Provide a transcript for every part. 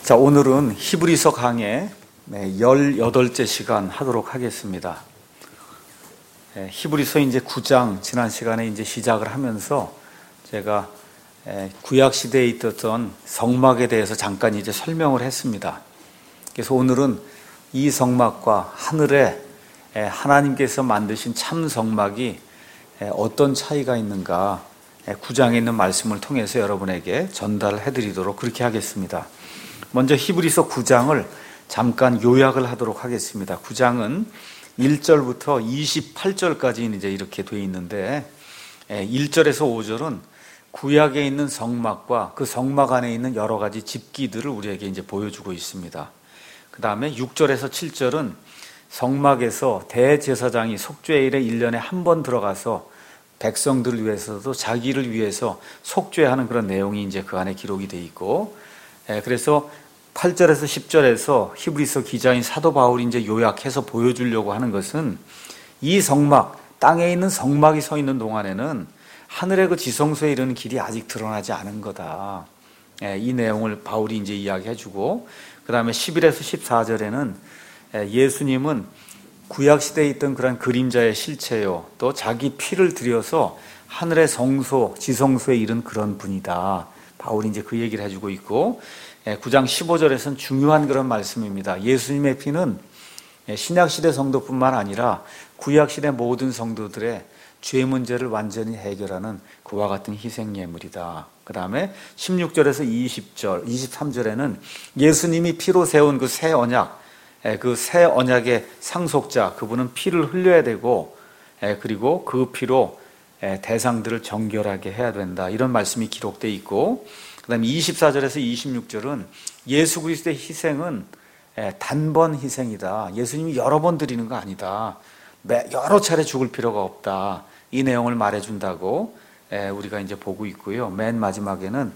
자, 오늘은 히브리서 강의 18째 시간 하도록 하겠습니다. 히브리서 이제 9장 지난 시간에 이제 시작을 하면서 제가 구약 시대에 있었던 성막에 대해서 잠깐 이제 설명을 했습니다. 그래서 오늘은 이 성막과 하늘에 하나님께서 만드신 참 성막이 어떤 차이가 있는가 9장에 있는 말씀을 통해서 여러분에게 전달해 드리도록 그렇게 하겠습니다. 먼저 히브리서 9장을 잠깐 요약을 하도록 하겠습니다. 9장은 1절부터 28절까지 이제 이렇게 되어 있는데 1절에서 5절은 구약에 있는 성막과 그 성막 안에 있는 여러 가지 집기들을 우리에게 이제 보여주고 있습니다. 그 다음에 6절에서 7절은 성막에서 대제사장이 속죄일에 1년에 한 번 들어가서 백성들을 위해서도 자기를 위해서 속죄하는 그런 내용이 이제 그 안에 기록이 되어 있고, 그래서 8절에서 10절에서 히브리서 기자인 사도 바울이 이제 요약해서 보여주려고 하는 것은 이 성막, 땅에 있는 성막이 서 있는 동안에는 하늘의 그 지성소에 이르는 길이 아직 드러나지 않은 거다. 이 내용을 바울이 이제 이야기해주고, 그 다음에 11에서 14절에는 예수님은 구약 시대에 있던 그런 그림자의 실체요, 또 자기 피를 들여서 하늘의 성소, 지성소에 이른 그런 분이다. 바울이 이제 그 얘기를 해주고 있고, 9장 15절에서는 중요한 그런 말씀입니다. 예수님의 피는 신약시대 성도뿐만 아니라 구약시대 모든 성도들의 죄 문제를 완전히 해결하는 그와 같은 희생예물이다. 그 다음에 16절에서 20절, 23절에는 예수님이 피로 세운 그 새 언약, 그 새 언약의 상속자, 그분은 피를 흘려야 되고, 그리고 그 피로 대상들을 정결하게 해야 된다. 이런 말씀이 기록되어 있고, 그 다음에 24절에서 26절은 예수 그리스도의 희생은 단번 희생이다. 예수님이 여러 번 드리는 거 아니다. 여러 차례 죽을 필요가 없다. 이 내용을 말해준다고 우리가 이제 보고 있고요. 맨 마지막에는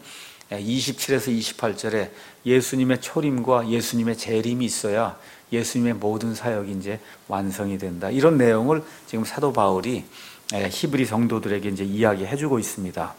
27에서 28절에 예수님의 초림과 예수님의 재림이 있어야 예수님의 모든 사역이 이제 완성이 된다. 이런 내용을 지금 사도 바울이 히브리 성도들에게 이제 이야기해주고 있습니다.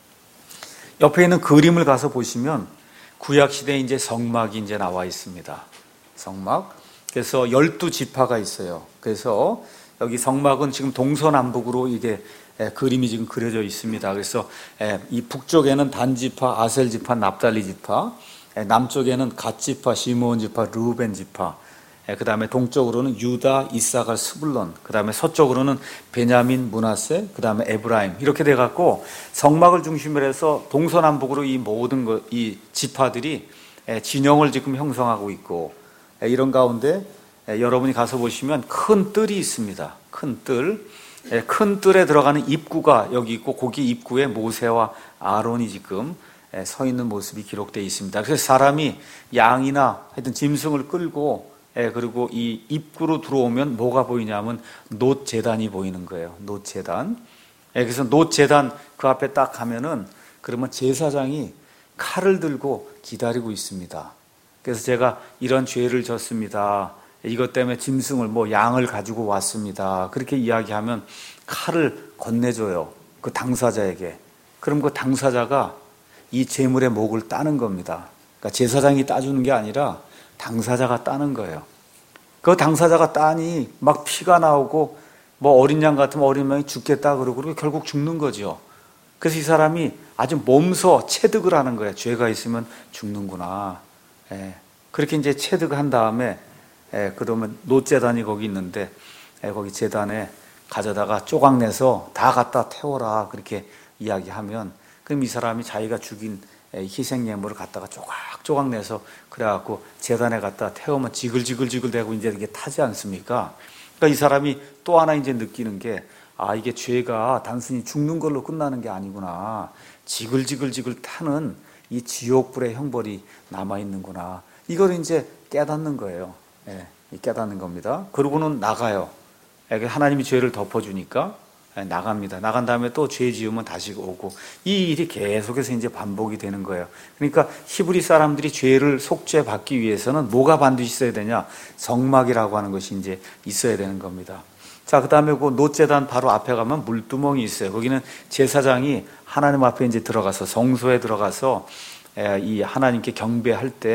옆에 있는 그림을 가서 보시면 구약 시대에 이제 성막이 이제 나와 있습니다. 성막. 그래서 12지파가 있어요. 그래서 여기 성막은 지금 동서남북으로 이게 그림이 지금 그려져 있습니다. 그래서 이 북쪽에는 단지파, 아셀지파, 납달리지파, 남쪽에는 갓지파, 시므온지파, 르우벤지파, 그 다음에 동쪽으로는 유다, 이사갈, 스불론, 그 다음에 서쪽으로는 베냐민, 므낫세, 그 다음에 에브라임, 이렇게 돼갖고 성막을 중심으로 해서 동서남북으로 이 모든 이 지파들이 진영을 지금 형성하고 있고, 이런 가운데 여러분이 가서 보시면 큰 뜰이 있습니다. 큰 뜰. 큰 뜰에 들어가는 입구가 여기 있고, 거기 입구에 모세와 아론이 지금 서 있는 모습이 기록되어 있습니다. 그래서 사람이 양이나 하여튼 짐승을 끌고 그리고 이 입구로 들어오면 뭐가 보이냐면 놋제단이 보이는 거예요. 놋제단. 그래서 놋제단 그 앞에 딱 가면은 그러면 제사장이 칼을 들고 기다리고 있습니다. 그래서 제가 이런 죄를 졌습니다. 이것 때문에 짐승을 양을 가지고 왔습니다. 그렇게 이야기하면 칼을 건네줘요. 그 당사자에게. 그럼 그 당사자가 이 제물의 목을 따는 겁니다. 그러니까 제사장이 따주는 게 아니라 당사자가 따는 거예요. 그 당사자가 따니 막 피가 나오고 어린 양 같으면 어린 양이 죽겠다 그러고 결국 죽는 거죠. 그래서 이 사람이 아주 몸소 체득을 하는 거예요. 죄가 있으면 죽는구나. 그렇게 이제 체득한 다음에 그러면 놋제단이 거기 있는데 거기 제단에 가져다가 조각내서 다 갖다 태워라 그렇게 이야기하면, 그럼 이 사람이 자기가 죽인 희생예물을 갖다가 조각 내서 그래갖고 제단에 갖다 태우면 지글지글 대고 이제 이게 타지 않습니까? 그러니까 이 사람이 또 하나 이제 느끼는 게, 이게 죄가 단순히 죽는 걸로 끝나는 게 아니구나. 지글지글 타는 이 지옥불의 형벌이 남아있는구나. 이걸 이제 깨닫는 거예요. 깨닫는 겁니다. 그러고는 나가요. 하나님이 죄를 덮어주니까 나갑니다. 나간 다음에 또 죄 지으면 다시 오고, 이 일이 계속해서 이제 반복이 되는 거예요. 그러니까 히브리 사람들이 죄를 속죄받기 위해서는 뭐가 반드시 있어야 되냐? 성막이라고 하는 것이 이제 있어야 되는 겁니다. 자, 그 다음에 그 놋제단 바로 앞에 가면 물두멍이 있어요. 거기는 제사장이 하나님 앞에 이제 들어가서 성소에 들어가서 이 하나님께 경배할 때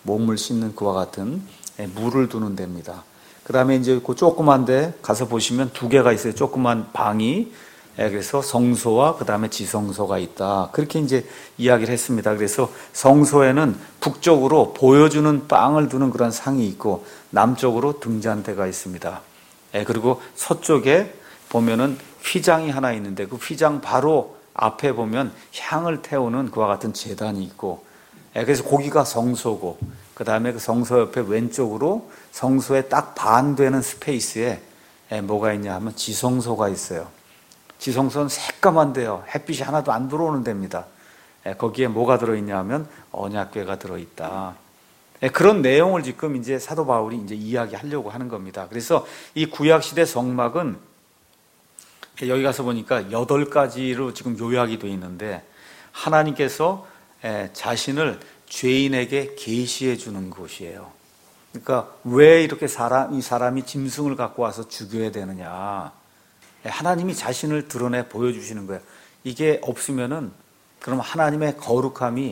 몸을 씻는 그와 같은 물을 두는 데입니다. 그 다음에 이제 그 조그만 데 가서 보시면 두 개가 있어요. 조그만 방이. 그래서 성소와 그 다음에 지성소가 있다. 그렇게 이제 이야기를 했습니다. 그래서 성소에는 북쪽으로 보여주는 빵을 두는 그런 상이 있고 남쪽으로 등잔대가 있습니다. 그리고 서쪽에 보면은 휘장이 하나 있는데 그 휘장 바로 앞에 보면 향을 태우는 그와 같은 제단이 있고, 그래서 거기가 성소고, 그 다음에 그 성소 옆에 왼쪽으로 성소에 딱 반되는 스페이스에 뭐가 있냐 하면 지성소가 있어요. 지성소는 새까만데요. 햇빛이 하나도 안 들어오는 데입니다. 거기에 뭐가 들어있냐 하면 언약궤가 들어있다. 그런 내용을 지금 이제 사도 바울이 이제 이야기하려고 하는 겁니다. 그래서 이 구약시대 성막은 여기 가서 보니까 8가지로 지금 요약이 되어 있는데 하나님께서 자신을 죄인에게 계시해 주는 곳이에요. 그러니까 왜 이렇게 이 사람이 짐승을 갖고 와서 죽여야 되느냐. 하나님이 자신을 드러내 보여주시는 거예요. 이게 없으면은 그럼 하나님의 거룩함의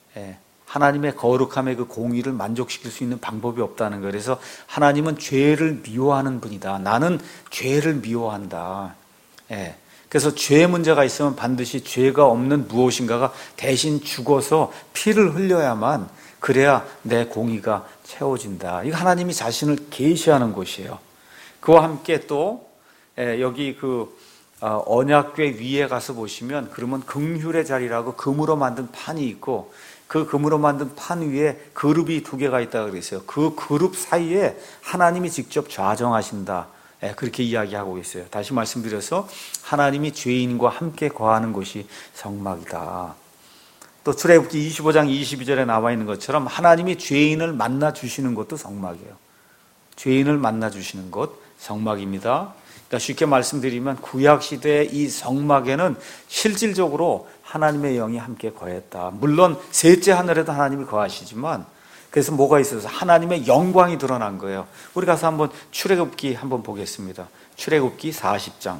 그 공의를 만족시킬 수 있는 방법이 없다는 거예요. 그래서 하나님은 죄를 미워하는 분이다. 나는 죄를 미워한다. 그래서 죄 문제가 있으면 반드시 죄가 없는 무엇인가가 대신 죽어서 피를 흘려야만 그래야 내 공의가 채워진다. 이거 하나님이 자신을 계시하는 곳이에요. 그와 함께 또 여기 그 언약궤 위에 가서 보시면 그러면 긍휼의 자리라고 금으로 만든 판이 있고 그 금으로 만든 판 위에 그룹이 2개가 있다고 그랬어요. 그 그룹 사이에 하나님이 직접 좌정하신다. 그렇게 이야기하고 있어요. 다시 말씀드려서 하나님이 죄인과 함께 거하는 곳이 성막이다. 또 출애굽기 25장 22절에 나와 있는 것처럼 하나님이 죄인을 만나 주시는 것도 성막이에요. 죄인을 만나 주시는 곳 성막입니다. 그러니까 쉽게 말씀드리면 구약시대의 이 성막에는 실질적으로 하나님의 영이 함께 거했다. 물론 셋째 하늘에도 하나님이 거하시지만 그래서 뭐가 있어서 하나님의 영광이 드러난 거예요. 우리 가서 한번 출애굽기 한번 보겠습니다. 출애굽기 40장.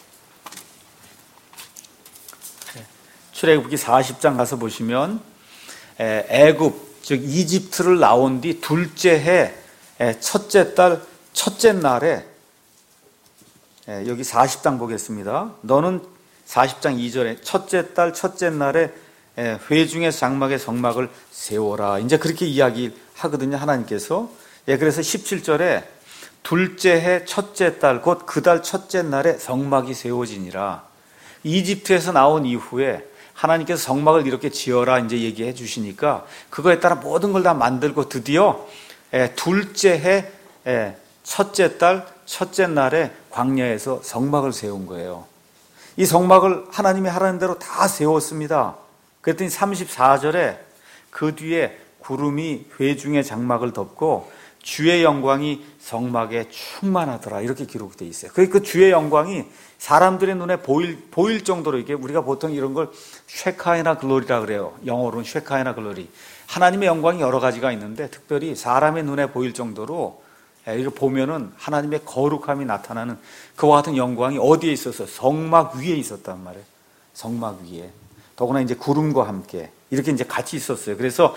출애굽기 40장 가서 보시면 애굽 즉 이집트를 나온 뒤 둘째 해 첫째 달 첫째 날에 여기 40장 보겠습니다. 너는 40장 2절에 첫째 달 첫째 날에 회중의 장막의 성막을 세워라. 이제 그렇게 이야기하거든요. 하나님께서. 그래서 17절에 둘째 해 첫째 달 곧 그 달 첫째 날에 성막이 세워지니라. 이집트에서 나온 이후에 하나님께서 성막을 이렇게 지어라 이제 얘기해 주시니까 그거에 따라 모든 걸 다 만들고 드디어 둘째 해 첫째 달 첫째 날에 광야에서 성막을 세운 거예요. 이 성막을 하나님이 하라는 대로 다 세웠습니다. 그랬더니 34절에 그 뒤에 구름이 회중의 장막을 덮고 주의 영광이 성막에 충만하더라. 이렇게 기록되어 있어요. 그 주의 영광이 사람들의 눈에 보일 정도로 이게 우리가 보통 이런 걸 쉐카이나 글로리라 그래요. 영어로는 쉐카이나 글로리. 하나님의 영광이 여러 가지가 있는데 특별히 사람의 눈에 보일 정도로 이거 보면은 하나님의 거룩함이 나타나는 그와 같은 영광이 어디에 있어서 성막 위에 있었단 말이에요. 성막 위에. 더구나 이제 구름과 함께 이렇게 이제 같이 있었어요. 그래서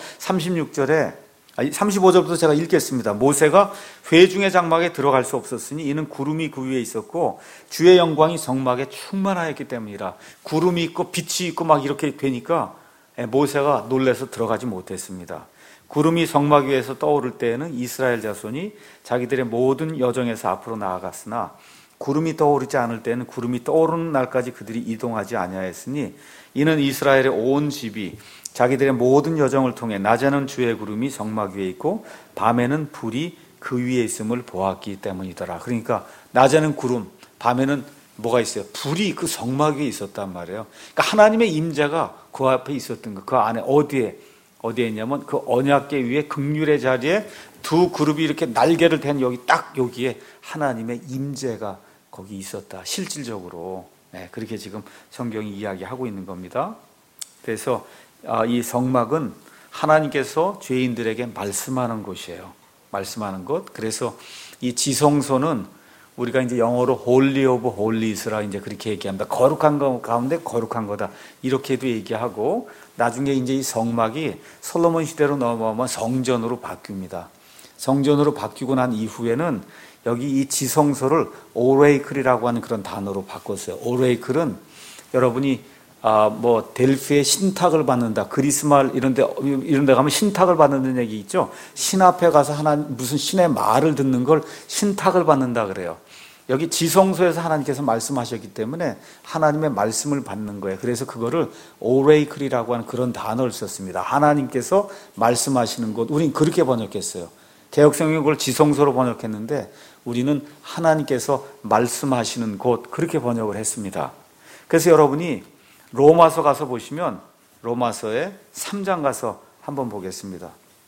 35절부터 제가 읽겠습니다. 모세가 회중의 장막에 들어갈 수 없었으니 이는 구름이 그 위에 있었고 주의 영광이 성막에 충만하였기 때문이라. 구름이 있고 빛이 있고 막 이렇게 되니까 모세가 놀라서 들어가지 못했습니다. 구름이 성막 위에서 떠오를 때에는 이스라엘 자손이 자기들의 모든 여정에서 앞으로 나아갔으나 구름이 떠오르지 않을 때는 구름이 떠오르는 날까지 그들이 이동하지 아니하였으니 이는 이스라엘의 온 집이 자기들의 모든 여정을 통해 낮에는 주의 구름이 성막 위에 있고 밤에는 불이 그 위에 있음을 보았기 때문이더라. 그러니까 낮에는 구름, 밤에는 뭐가 있어요? 불이 그 성막 위에 있었단 말이에요. 그러니까 하나님의 임재가 그 앞에 있었던 거. 그 안에 어디에 있냐면 그 언약궤 위에 긍휼의 자리에 두 그룹이 이렇게 날개를 댄 여기 딱 여기에 하나님의 임재가 거기 있었다. 실질적으로. 그렇게 지금 성경이 이야기하고 있는 겁니다. 그래서 이 성막은 하나님께서 죄인들에게 말씀하는 곳이에요. 말씀하는 곳. 그래서 이 지성소는 우리가 이제 영어로 Holy of Holies라 이제 그렇게 얘기합니다. 거룩한 거 가운데 거룩한 거다. 이렇게도 얘기하고, 나중에 이제 이 성막이 솔로몬 시대로 넘어가면 성전으로 바뀝니다. 성전으로 바뀌고 난 이후에는 여기 이 지성소를 오레이클이라고 하는 그런 단어로 바꿨어요. 오레이클은 여러분이 델피의 신탁을 받는다. 그리스말 이런 데 가면 신탁을 받는다는 얘기 있죠. 신 앞에 가서 무슨 신의 말을 듣는 걸 신탁을 받는다 그래요. 여기 지성소에서 하나님께서 말씀하셨기 때문에 하나님의 말씀을 받는 거예요. 그래서 그거를 오레이클이라고 하는 그런 단어를 썼습니다. 하나님께서 말씀하시는 곳. 우린 그렇게 번역했어요. 개역성경은 그걸 지성소로 번역했는데 우리는 하나님께서 말씀하시는 곳, 그렇게 번역을 했습니다. 그래서 여러분이 로마서 가서 보시면 로마서의 3장 가서 한번 보겠습니다.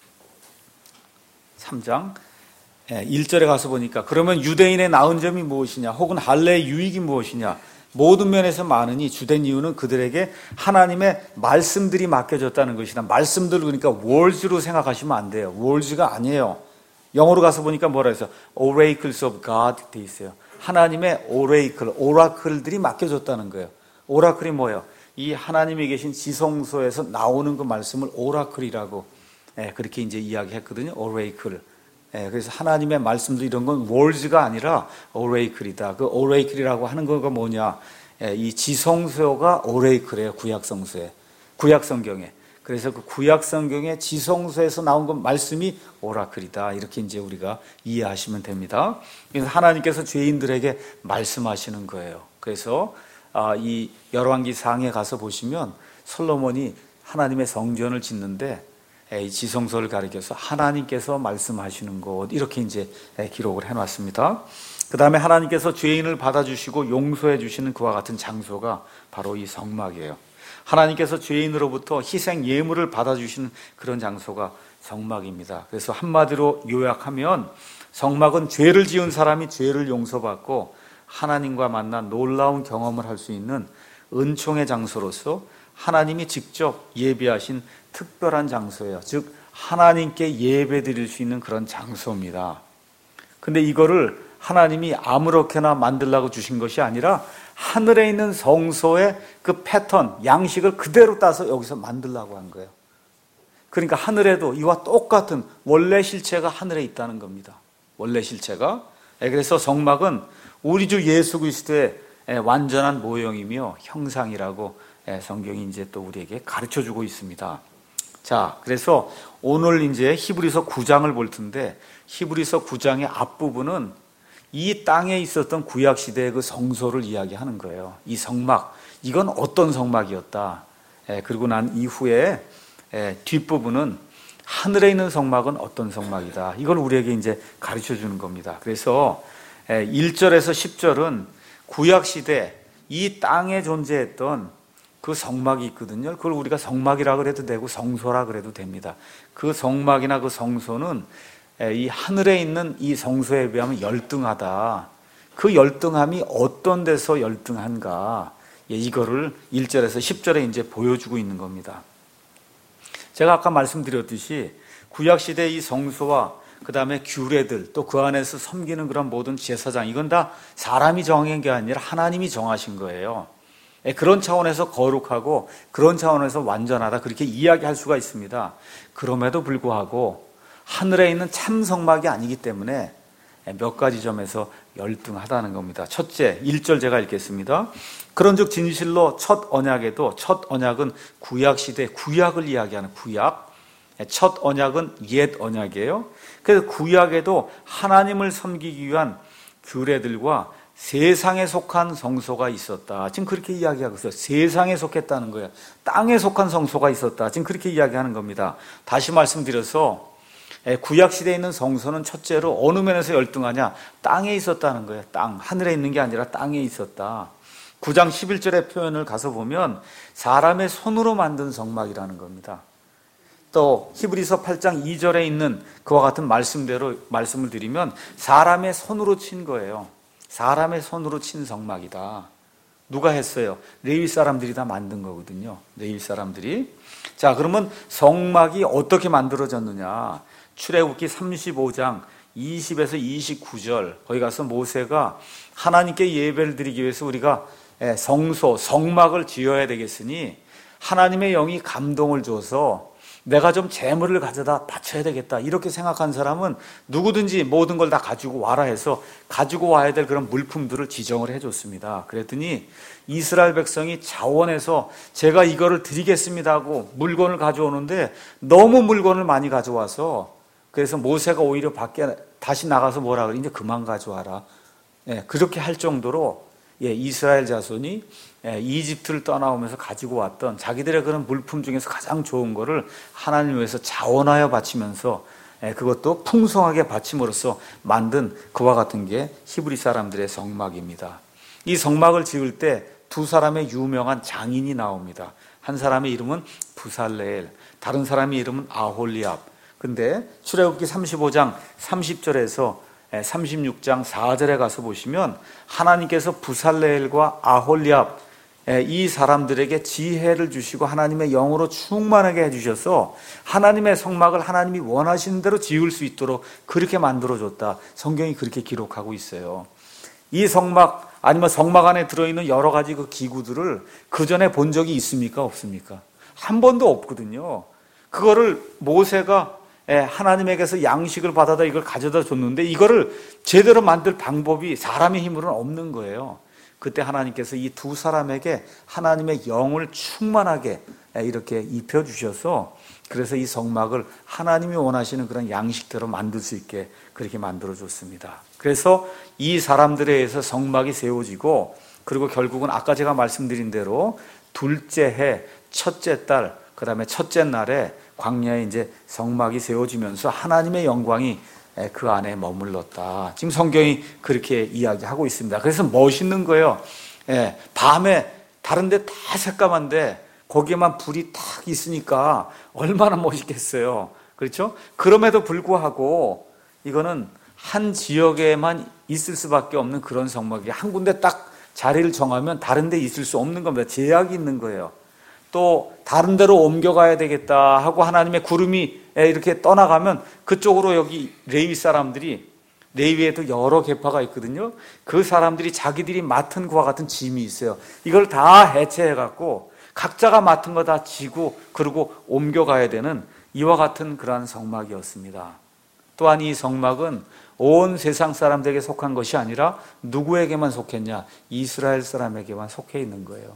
3장 1절에 가서 보니까, 그러면 유대인의 나은 점이 무엇이냐, 혹은 할례의 유익이 무엇이냐, 모든 면에서 많으니 주된 이유는 그들에게 하나님의 말씀들이 맡겨졌다는 것이다. 말씀들, 그러니까 words로 생각하시면 안 돼요. words가 아니에요. 영어로 가서 보니까 뭐라 해서 oracles of God 돼 있어요. 하나님의 오라클들이 맡겨졌다는 거예요. 오라클이 뭐예요? 이 하나님이 계신 지성소에서 나오는 그 말씀을 오라클이라고 그렇게 이제 이야기했거든요. 오레이클. 그래서 하나님의 말씀도 이런 건 words가 아니라 오레이클이다. 그 오레이클이라고 하는 거가 뭐냐? 이 지성소가 오레이클이에요. 구약 성경에. 그래서 그 구약 성경의 지성소에서 나온 그 말씀이 오라클이다. 이렇게 이제 우리가 이해하시면 됩니다. 그래서 하나님께서 죄인들에게 말씀하시는 거예요. 그래서 이 열왕기상에 가서 보시면 솔로몬이 하나님의 성전을 짓는데 이 지성소를 가리켜서 하나님께서 말씀하시는 곳, 이렇게 이제 기록을 해놨습니다. 그 다음에 하나님께서 죄인을 받아주시고 용서해 주시는 그와 같은 장소가 바로 이 성막이에요. 하나님께서 죄인으로부터 희생 예물을 받아주시는 그런 장소가 성막입니다. 그래서 한마디로 요약하면 성막은 죄를 지은 사람이 죄를 용서받고 하나님과 만난 놀라운 경험을 할 수 있는 은총의 장소로서 하나님이 직접 예비하신 특별한 장소예요. 즉 하나님께 예배 드릴 수 있는 그런 장소입니다. 근데 이거를 하나님이 아무렇게나 만들라고 주신 것이 아니라 하늘에 있는 성소의 그 패턴, 양식을 그대로 따서 여기서 만들라고 한 거예요. 그러니까 하늘에도 이와 똑같은 원래 실체가 하늘에 있다는 겁니다. 원래 실체가. 그래서 성막은 우리 주 예수 그리스도의 완전한 모형이며 형상이라고 성경이 이제 또 우리에게 가르쳐 주고 있습니다. 자, 그래서 오늘 이제 히브리서 9장을 볼 텐데, 히브리서 9장의 앞부분은 이 땅에 있었던 구약 시대의 그 성소를 이야기하는 거예요. 이 성막, 이건 어떤 성막이었다. 그리고 난 이후에 뒷부분은 하늘에 있는 성막은 어떤 성막이다. 이걸 우리에게 이제 가르쳐 주는 겁니다. 그래서 1절에서 10절은 구약 시대 이 땅에 존재했던 그 성막이 있거든요. 그걸 우리가 성막이라 그래도 되고 성소라 그래도 됩니다. 그 성막이나 그 성소는 이 하늘에 있는 이 성소에 비하면 열등하다. 그 열등함이 어떤 데서 열등한가? 이거를 1절에서 10절에 이제 보여주고 있는 겁니다. 제가 아까 말씀드렸듯이 구약시대 이 성소와 그 다음에 규례들, 또 그 안에서 섬기는 그런 모든 제사장, 이건 다 사람이 정한 게 아니라 하나님이 정하신 거예요. 그런 차원에서 거룩하고 그런 차원에서 완전하다, 그렇게 이야기할 수가 있습니다. 그럼에도 불구하고 하늘에 있는 참 성막이 아니기 때문에 몇 가지 점에서 열등하다는 겁니다. 첫째, 1절 제가 읽겠습니다. 그런즉 진실로 첫 언약에도, 첫 언약은 구약시대 구약을 이야기하는 구약, 첫 언약은 옛 언약이에요. 그래서 구약에도 하나님을 섬기기 위한 규례들과 세상에 속한 성소가 있었다. 지금 그렇게 이야기하고 있어요. 세상에 속했다는 거예요. 땅에 속한 성소가 있었다. 지금 그렇게 이야기하는 겁니다. 다시 말씀드려서 구약시대에 있는 성소는 첫째로 어느 면에서 열등하냐? 땅에 있었다는 거예요. 땅, 하늘에 있는 게 아니라 땅에 있었다. 9장 11절의 표현을 가서 보면 사람의 손으로 만든 성막이라는 겁니다. 또 히브리서 8장 2절에 있는 그와 같은 말씀대로 말씀을 드리면 사람의 손으로 친 거예요. 사람의 손으로 친 성막이다. 누가 했어요? 레위 사람들이 다 만든 거거든요. 레위 사람들이. 자, 그러면 성막이 어떻게 만들어졌느냐? 출애굽기 35장 20에서 29절 거기 가서 모세가 하나님께 예배를 드리기 위해서 우리가 성소, 성막을 지어야 되겠으니 하나님의 영이 감동을 줘서 내가 좀 재물을 가져다 바쳐야 되겠다 이렇게 생각한 사람은 누구든지 모든 걸 다 가지고 와라 해서 가지고 와야 될 그런 물품들을 지정을 해줬습니다. 그랬더니 이스라엘 백성이 자원해서 제가 이거를 드리겠습니다 하고 물건을 가져오는데 너무 물건을 많이 가져와서 그래서 모세가 오히려 밖에 다시 나가서 뭐라 그래, 이제 그만 가져와라. 그렇게 할 정도로 이스라엘 자손이 이집트를 떠나오면서 가지고 왔던 자기들의 그런 물품 중에서 가장 좋은 거를 하나님 위해서 자원하여 바치면서 그것도 풍성하게 바침으로써 만든 그와 같은 게 히브리 사람들의 성막입니다. 이 성막을 지을 때 두 사람의 유명한 장인이 나옵니다. 한 사람의 이름은 부살레엘, 다른 사람의 이름은 아홀리압. 근데 출애굽기 35장 30절에서 36장 4절에 가서 보시면 하나님께서 부살레엘과 아홀리압 이 사람들에게 지혜를 주시고 하나님의 영으로 충만하게 해주셔서 하나님의 성막을 하나님이 원하시는 대로 지을 수 있도록 그렇게 만들어줬다. 성경이 그렇게 기록하고 있어요. 이 성막 아니면 성막 안에 들어있는 여러 가지 그 기구들을 그 전에 본 적이 있습니까? 없습니까? 한 번도 없거든요. 그거를 모세가 하나님에게서 양식을 받아다 이걸 가져다 줬는데 이거를 제대로 만들 방법이 사람의 힘으로는 없는 거예요. 그때 하나님께서 이 두 사람에게 하나님의 영을 충만하게 이렇게 입혀주셔서 그래서 이 성막을 하나님이 원하시는 그런 양식대로 만들 수 있게 그렇게 만들어줬습니다. 그래서 이 사람들에 의해서 성막이 세워지고 그리고 결국은 아까 제가 말씀드린 대로 둘째 해 첫째 달 그 다음에 첫째 날에 광야에 이제 성막이 세워지면서 하나님의 영광이 그 안에 머물렀다. 지금 성경이 그렇게 이야기하고 있습니다. 그래서 멋있는 거예요. 밤에 다른 데 다 새까만데 거기에만 불이 탁 있으니까 얼마나 멋있겠어요. 그렇죠? 그럼에도 불구하고 이거는 한 지역에만 있을 수밖에 없는 그런 성막이에요. 한 군데 딱 자리를 정하면 다른 데 있을 수 없는 겁니다. 제약이 있는 거예요. 또 다른 데로 옮겨가야 되겠다 하고 하나님의 구름이 이렇게 떠나가면 그쪽으로 여기 레위 사람들이 레위에도 여러 계파가 있거든요. 그 사람들이 자기들이 맡은 그와 같은 짐이 있어요. 이걸 다 해체해갖고 각자가 맡은 거 다 지고 그리고 옮겨가야 되는 이와 같은 그러한 성막이었습니다. 또한 이 성막은 온 세상 사람들에게 속한 것이 아니라 누구에게만 속했냐? 이스라엘 사람에게만 속해 있는 거예요.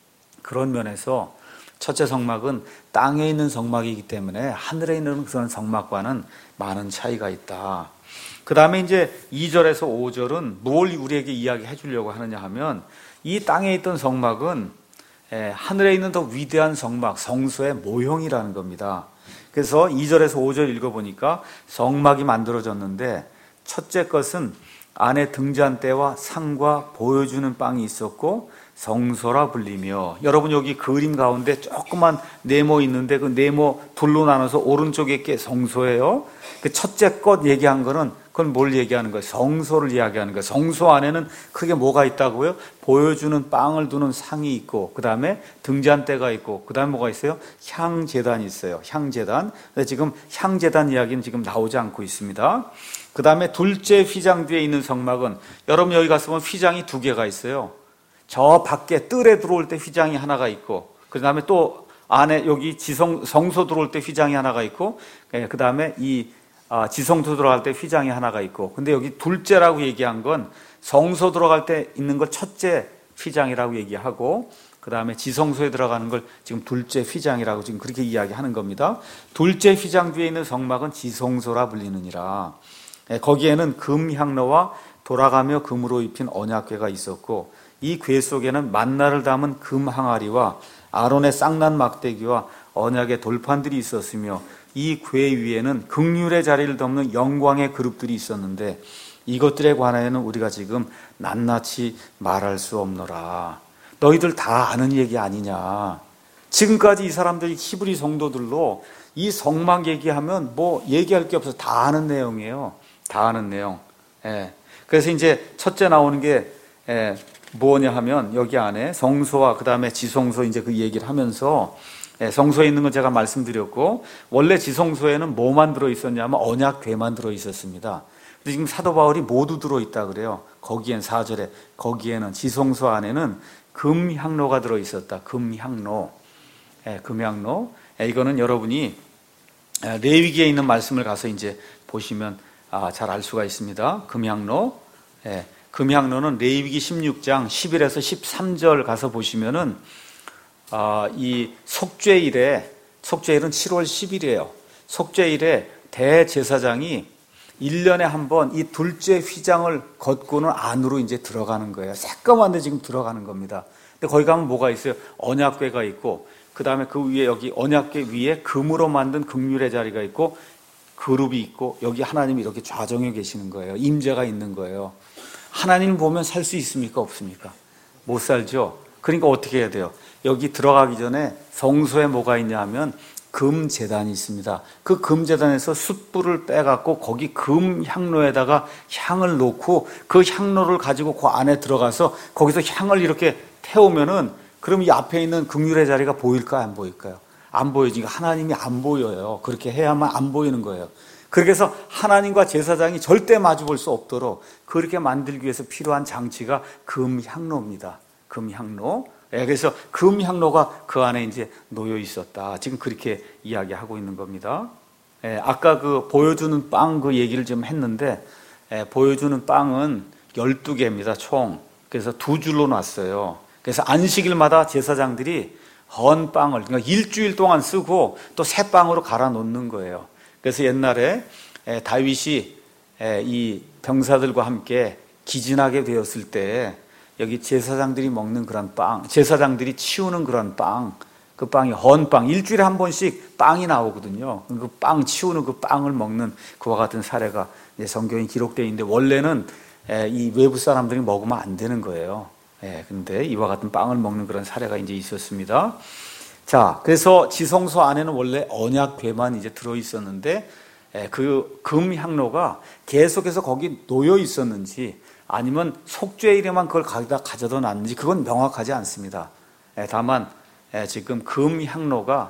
그런 면에서 첫째 성막은 땅에 있는 성막이기 때문에 하늘에 있는 그런 성막과는 많은 차이가 있다. 그 다음에 이제 2절에서 5절은 뭘 우리에게 이야기해 주려고 하느냐 하면 이 땅에 있던 성막은 하늘에 있는 더 위대한 성막, 성소의 모형이라는 겁니다. 그래서 2절에서 5절 읽어보니까 성막이 만들어졌는데 첫째 것은 안에 등잔대와 상과 보여주는 빵이 있었고 성소라 불리며, 여러분 여기 그림 가운데 조그만 네모 있는데 그 네모 둘로 나눠서 오른쪽에 게 성소예요. 그 첫째 것 얘기한 거는 그건 뭘 얘기하는 거예요? 성소를 이야기하는 거예요. 성소 안에는 크게 뭐가 있다고요? 보여주는 빵을 두는 상이 있고 그 다음에 등잔대가 있고 그 다음에 뭐가 있어요? 향제단이 있어요. 향제단. 지금 향제단 이야기는 지금 나오지 않고 있습니다. 그 다음에 둘째 휘장 뒤에 있는 성막은 여러분 여기 가서 보면 휘장이 두 개가 있어요. 저 밖에 뜰에 들어올 때 휘장이 하나가 있고 그 다음에 또 안에 여기 성소 들어올 때 휘장이 하나가 있고 그 다음에 이 지성소 들어갈 때 휘장이 하나가 있고, 근데 여기 둘째라고 얘기한 건 성소 들어갈 때 있는 걸 첫째 휘장이라고 얘기하고 그 다음에 지성소에 들어가는 걸 지금 둘째 휘장이라고 지금 그렇게 이야기하는 겁니다. 둘째 휘장 뒤에 있는 성막은 지성소라 불리느니라. 거기에는 금향로와 돌아가며 금으로 입힌 언약궤가 있었고 이 궤 속에는 만나를 담은 금 항아리와 아론의 쌍난 막대기와 언약의 돌판들이 있었으며 이 궤 위에는 극률의 자리를 덮는 영광의 그룹들이 있었는데 이것들에 관하여는 우리가 지금 낱낱이 말할 수 없노라. 너희들 다 아는 얘기 아니냐. 지금까지 이 사람들이 히브리 성도들로 이 성막 얘기하면 뭐 얘기할 게 없어서 다 아는 내용이에요. 다 아는 내용. 그래서 이제 첫째 나오는 게 뭐냐 하면 여기 안에 성소와 그 다음에 지성소 이제 그 얘기를 하면서 성소에 있는 건 제가 말씀드렸고 원래 지성소에는 뭐만 들어 있었냐면 언약궤만 들어 있었습니다. 근데 지금 사도 바울이 모두 들어있다 그래요. 거기엔 4절에 거기에는 지성소 안에는 금향로가 들어있었다. 금향로. 금향로. 이거는 여러분이 레위기에 있는 말씀을 가서 이제 보시면 잘 알 수가 있습니다. 금향로. 금향로는 레위기 16장 11에서 13절 가서 보시면은 이 속죄일은 7월 10일이에요. 속죄일에 대제사장이 1년에 한 번 이 둘째 휘장을 걷고는 안으로 이제 들어가는 거예요. 새까만데 지금 들어가는 겁니다. 근데 거기 가면 뭐가 있어요? 언약궤가 있고, 그 다음에 그 위에 여기 언약궤 위에 금으로 만든 긍휼의 자리가 있고, 그룹이 있고, 여기 하나님이 이렇게 좌정해 계시는 거예요. 임재가 있는 거예요. 하나님 보면 살 수 있습니까? 없습니까? 못 살죠? 그러니까 어떻게 해야 돼요? 여기 들어가기 전에 성소에 뭐가 있냐 하면 금제단이 있습니다. 그 금제단에서 숯불을 빼갖고 거기 금향로에다가 향을 놓고 그 향로를 가지고 그 안에 들어가서 거기서 향을 이렇게 태우면은 그럼 이 앞에 있는 긍휼의 자리가 보일까요? 안 보일까요? 안 보이지. 하나님이 안 보여요. 그렇게 해야만 안 보이는 거예요. 그렇게 해서 하나님과 제사장이 절대 마주 볼 수 없도록 그렇게 만들기 위해서 필요한 장치가 금향로입니다. 금향로. 그래서 금향로가 그 안에 이제 놓여 있었다. 지금 그렇게 이야기하고 있는 겁니다. 아까 그 보여주는 빵 그 얘기를 좀 했는데, 보여주는 빵은 12개입니다, 총. 그래서 2줄로 놨어요. 그래서 안식일마다 제사장들이 헌 빵을, 그러니까 일주일 동안 쓰고 또 새 빵으로 갈아 놓는 거예요. 그래서 옛날에 다윗이 이 병사들과 함께 기진하게 되었을 때 여기 제사장들이 먹는 그런 빵, 제사장들이 치우는 그런 빵, 그 빵이 헌빵, 일주일에 한 번씩 빵이 나오거든요. 그 빵 치우는 그 빵을 먹는 그와 같은 사례가 성경에 기록되어 있는데, 원래는 이 외부 사람들이 먹으면 안 되는 거예요. 근데 이와 같은 빵을 먹는 그런 사례가 이제 있었습니다. 자, 그래서 지성소 안에는 원래 언약궤만 이제 들어 있었는데, 그 금향로가 계속해서 거기 놓여 있었는지 아니면 속죄일에만 그걸 가져다 놨는지 그건 명확하지 않습니다. 다만 지금 금향로가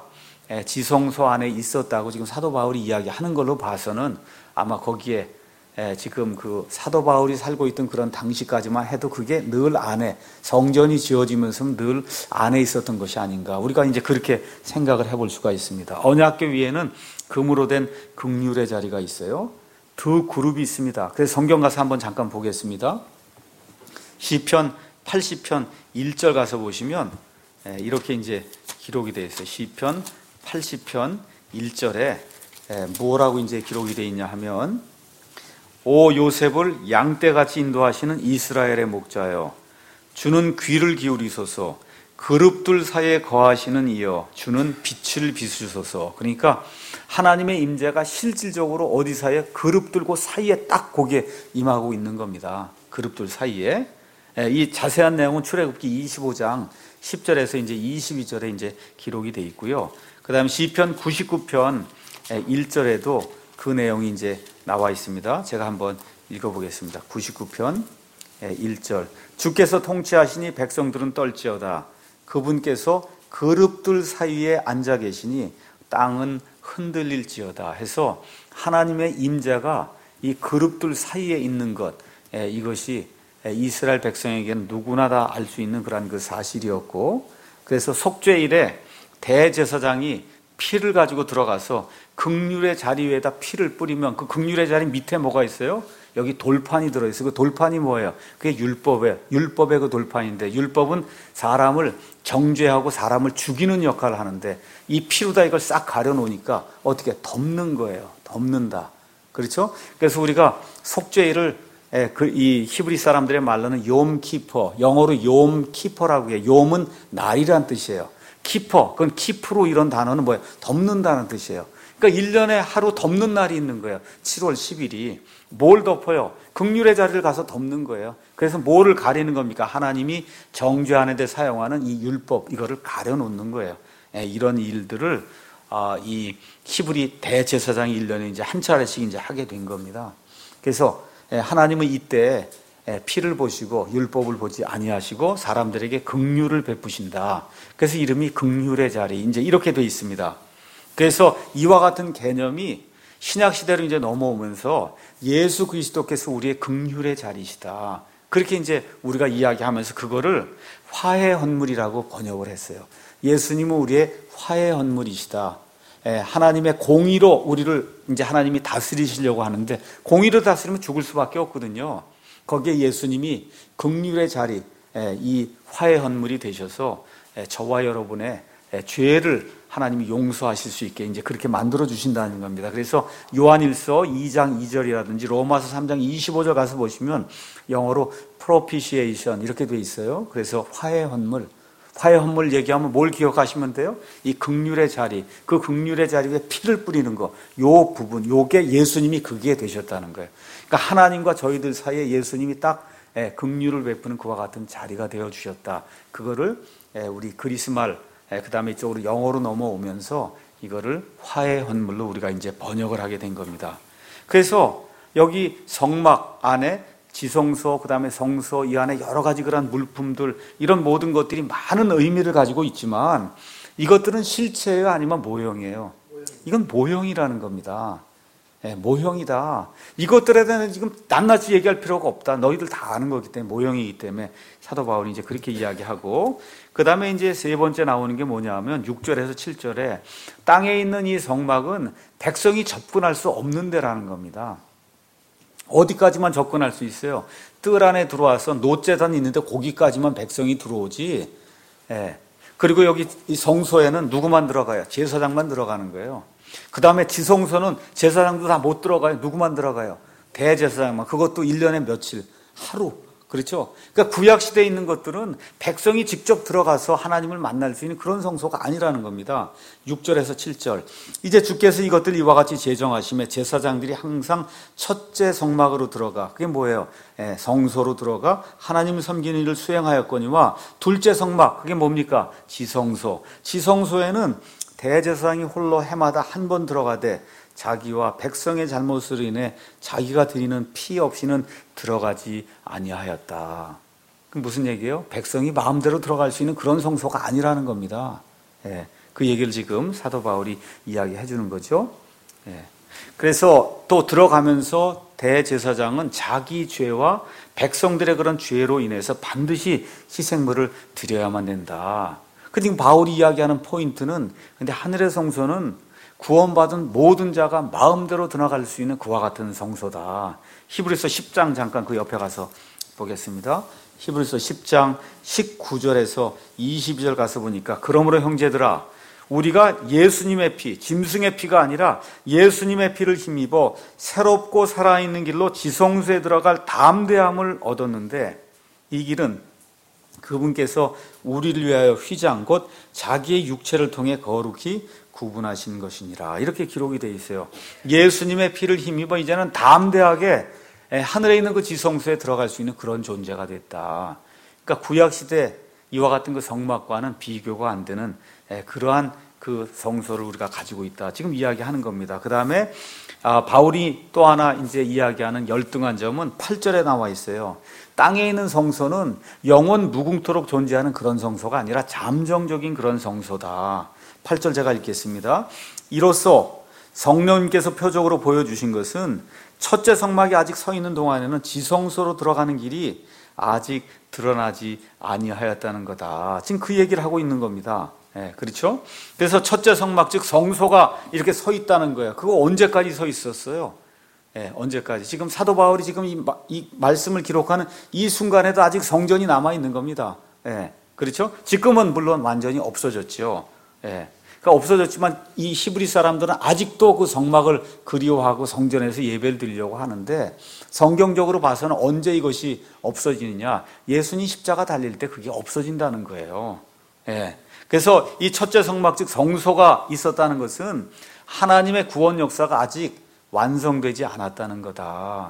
지성소 안에 있었다고 지금 사도 바울이 이야기하는 걸로 봐서는 아마 거기에 지금 그 사도 바울이 살고 있던 그런 당시까지만 해도 그게 늘 안에, 성전이 지어지면서 늘 안에 있었던 것이 아닌가, 우리가 이제 그렇게 생각을 해볼 수가 있습니다. 언약궤 위에는 금으로 된 긍휼의 자리가 있어요. 두 그룹이 있습니다. 그래서 성경 가서 한번 잠깐 보겠습니다. 시편 80편 1절 가서 보시면 이렇게 이제 기록이 되어 있어요. 시편 80편 1절에 뭐라고 이제 기록이 되어 있냐 하면, 오 요셉을 양떼같이 인도하시는 이스라엘의 목자여, 주는 귀를 기울이소서. 그룹들 사이에 거하시는 이여, 주는 빛을 비추소서. 그러니까 하나님의 임재가 실질적으로 어디 사이에, 그룹들고 사이에 딱 거기에 임하고 있는 겁니다. 그룹들 사이에. 이 자세한 내용은 출애굽기 25장 10절에서 이제 22절에 이제 기록이 되어 있고요. 그다음 시편 99편 1절에도 그 내용이 이제 나와 있습니다. 제가 한번 읽어보겠습니다. 99편 1절. 주께서 통치하시니 백성들은 떨지어다. 그분께서 그룹들 사이에 앉아 계시니 땅은 흔들릴지어다 해서 하나님의 임재가 이 그룹들 사이에 있는 것, 이것이 이스라엘 백성에게는 누구나 다 알 수 있는 그런 그 사실이었고, 그래서 속죄일에 대제사장이 피를 가지고 들어가서 긍휼의 자리 위에다 피를 뿌리면 그 긍휼의 자리 밑에 뭐가 있어요? 여기 돌판이 들어있어요. 그 돌판이 뭐예요? 그게 율법의 그 돌판인데, 율법은 사람을 정죄하고 사람을 죽이는 역할을 하는데 이 피로다 이걸 싹 가려놓으니까 어떻게 덮는 거예요. 덮는다. 그렇죠? 그래서 우리가 속죄일을 이 히브리 사람들의 말로는 욤키퍼, 영어로 욤키퍼라고 해요. 욤은 날이란 뜻이에요. 키퍼, 그건 키프로 이런 단어는 뭐예요? 덮는다는 뜻이에요. 그러니까 1년에 하루 덮는 날이 있는 거예요. 7월 10일이. 뭘 덮어요? 긍휼의 자리를 가서 덮는 거예요. 그래서 뭐를 가리는 겁니까? 하나님이 정죄하는 데 사용하는 이 율법, 이거를 가려놓는 거예요. 이런 일들을 이 히브리 대제사장이 1년에 이제 한 차례씩 이제 하게 된 겁니다. 그래서 하나님은 이때 피를 보시고 율법을 보지 아니하시고 사람들에게 긍휼을 베푸신다. 그래서 이름이 긍휼의 자리, 이제 이렇게 돼 있습니다. 그래서 이와 같은 개념이 신약 시대로 이제 넘어오면서 예수 그리스도께서 우리의 긍휼의 자리시다. 그렇게 이제 우리가 이야기하면서 그거를 화해 헌물이라고 번역을 했어요. 예수님은 우리의 화해 헌물이시다. 하나님의 공의로 우리를 이제 하나님이 다스리시려고 하는데 공의로 다스리면 죽을 수밖에 없거든요. 거기에 예수님이 긍휼의 자리, 이 화해 헌물이 되셔서 저와 여러분의 죄를 하나님이 용서하실 수 있게 이제 그렇게 만들어 주신다는 겁니다. 그래서 요한일서 2장 2절이라든지 로마서 3장 25절 가서 보시면 영어로 propitiation 이렇게 돼 있어요. 그래서 화해 헌물 얘기하면 뭘 기억하시면 돼요? 이 긍휼의 자리, 그 긍휼의 자리에 피를 뿌리는 거, 요 부분, 요게 예수님이 그게 되셨다는 거예요. 그러니까 하나님과 저희들 사이에 예수님이 딱 긍휼을 베푸는 그와 같은 자리가 되어 주셨다. 그거를 우리 그리스말 그 다음에 이쪽으로 영어로 넘어오면서 이거를 화해 헌물로 우리가 이제 번역을 하게 된 겁니다. 그래서 여기 성막 안에 지성소, 그 다음에 성소, 이 안에 여러 가지 그런 물품들, 이런 모든 것들이 많은 의미를 가지고 있지만 이것들은 실체예요? 아니면 모형이에요? 이건 모형이라는 겁니다. 모형이다. 이것들에 대해서 지금 낱낱이 얘기할 필요가 없다. 너희들 다 아는 거기 때문에, 모형이기 때문에 사도 바울이 이제 그렇게 이야기하고, 그 다음에 이제 세 번째 나오는 게 뭐냐 하면 6절에서 7절에 땅에 있는 이 성막은 백성이 접근할 수 없는 데라는 겁니다. 어디까지만 접근할 수 있어요? 뜰 안에 들어와서 노제단 있는데 거기까지만 백성이 들어오지. 그리고 여기 이 성소에는 누구만 들어가요? 제사장만 들어가는 거예요. 그 다음에 지성소는 제사장도 다 못 들어가요. 누구만 들어가요? 대제사장만. 그것도 1년에 며칠, 하루. 그렇죠? 그러니까 구약시대에 있는 것들은 백성이 직접 들어가서 하나님을 만날 수 있는 그런 성소가 아니라는 겁니다. 6절에서 7절. 이제 주께서 이것들 이와 같이 제정하심에 제사장들이 항상 첫째 성막으로 들어가, 그게 뭐예요? 성소로 들어가 하나님을 섬기는 일을 수행하였거니와 둘째 성막, 그게 뭡니까? 지성소. 지성소에는 대제사장이 홀로 해마다 한 번 들어가되 자기와 백성의 잘못으로 인해 자기가 드리는 피 없이는 들어가지 아니하였다. 그럼 무슨 얘기예요? 백성이 마음대로 들어갈 수 있는 그런 성소가 아니라는 겁니다. 그 얘기를 지금 사도 바울이 이야기해 주는 거죠. 그래서 또 들어가면서 대제사장은 자기 죄와 백성들의 그런 죄로 인해서 반드시 희생물을 드려야만 된다. 근데 바울이 이야기하는 포인트는, 근데 하늘의 성소는 구원받은 모든 자가 마음대로 들어갈 수 있는 그와 같은 성소다. 히브리서 10장 잠깐 그 옆에 가서 보겠습니다. 히브리서 10장 19절에서 22절 가서 보니까, 그러므로 형제들아 우리가 예수님의 피, 짐승의 피가 아니라 예수님의 피를 힘입어 새롭고 살아있는 길로 지성소에 들어갈 담대함을 얻었는데, 이 길은 그분께서 우리를 위하여 휘장 곧 자기의 육체를 통해 거룩히 구분하신 것이니라. 이렇게 기록이 되어 있어요. 예수님의 피를 힘입어 이제는 담대하게 하늘에 있는 그 지성소에 들어갈 수 있는 그런 존재가 됐다. 그러니까 구약시대 이와 같은 그 성막과는 비교가 안 되는 그러한 그 성소를 우리가 가지고 있다. 지금 이야기하는 겁니다. 그 다음에 바울이 또 하나 이제 이야기하는 열등한 점은 8절에 나와 있어요. 땅에 있는 성소는 영원 무궁토록 존재하는 그런 성소가 아니라 잠정적인 그런 성소다. 8절 제가 읽겠습니다. 이로써 성령님께서 표적으로 보여주신 것은 첫째 성막이 아직 서 있는 동안에는 지성소로 들어가는 길이 아직 드러나지 아니하였다는 거다. 지금 그 얘기를 하고 있는 겁니다. 그렇죠? 그래서 첫째 성막, 즉 성소가 이렇게 서 있다는 거예요. 그거 언제까지 서 있었어요? 언제까지? 지금 사도 바울이 지금 이 말씀을 기록하는 이 순간에도 아직 성전이 남아 있는 겁니다. 그렇죠? 지금은 물론 완전히 없어졌죠. 그러니까 없어졌지만 이 히브리 사람들은 아직도 그 성막을 그리워하고 성전에서 예배를 드리려고 하는데, 성경적으로 봐서는 언제 이것이 없어지느냐? 예수님 십자가 달릴 때 그게 없어진다는 거예요. 그래서 이 첫째 성막, 즉 성소가 있었다는 것은 하나님의 구원 역사가 아직 완성되지 않았다는 거다.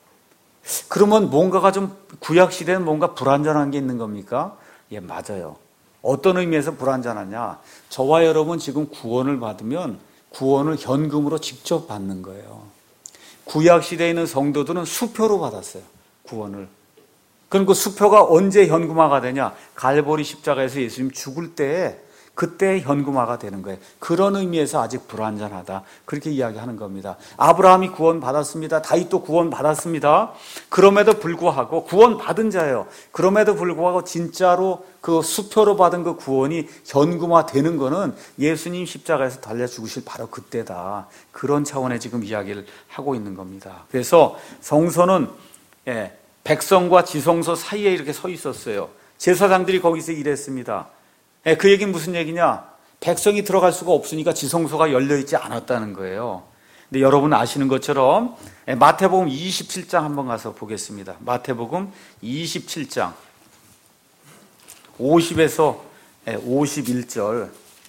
그러면 뭔가가 좀 구약 시대는 뭔가 불완전한 게 있는 겁니까? 예, 맞아요. 어떤 의미에서 불완전하냐? 저와 여러분 지금 구원을 받으면 구원을 현금으로 직접 받는 거예요. 구약 시대에 있는 성도들은 수표로 받았어요. 구원을. 그럼 그 수표가 언제 현금화가 되냐? 갈보리 십자가에서 예수님 죽을 때에 그때 현금화가 되는 거예요. 그런 의미에서 아직 불완전하다. 그렇게 이야기하는 겁니다. 아브라함이 구원받았습니다. 다윗도 구원받았습니다. 그럼에도 불구하고 구원받은 자예요. 그럼에도 불구하고 진짜로 그 수표로 받은 그 구원이 현금화 되는 거는 예수님 십자가에서 달려 죽으실 바로 그때다. 그런 차원의 지금 이야기를 하고 있는 겁니다. 그래서 성소는 백성과 지성소 사이에 이렇게 서 있었어요. 제사장들이 거기서 일했습니다. 그 얘기는 무슨 얘기냐? 백성이 들어갈 수가 없으니까 지성소가 열려있지 않았다는 거예요. 근데 여러분 아시는 것처럼 마태복음 27장 한번 가서 보겠습니다. 마태복음 27장 50에서 51절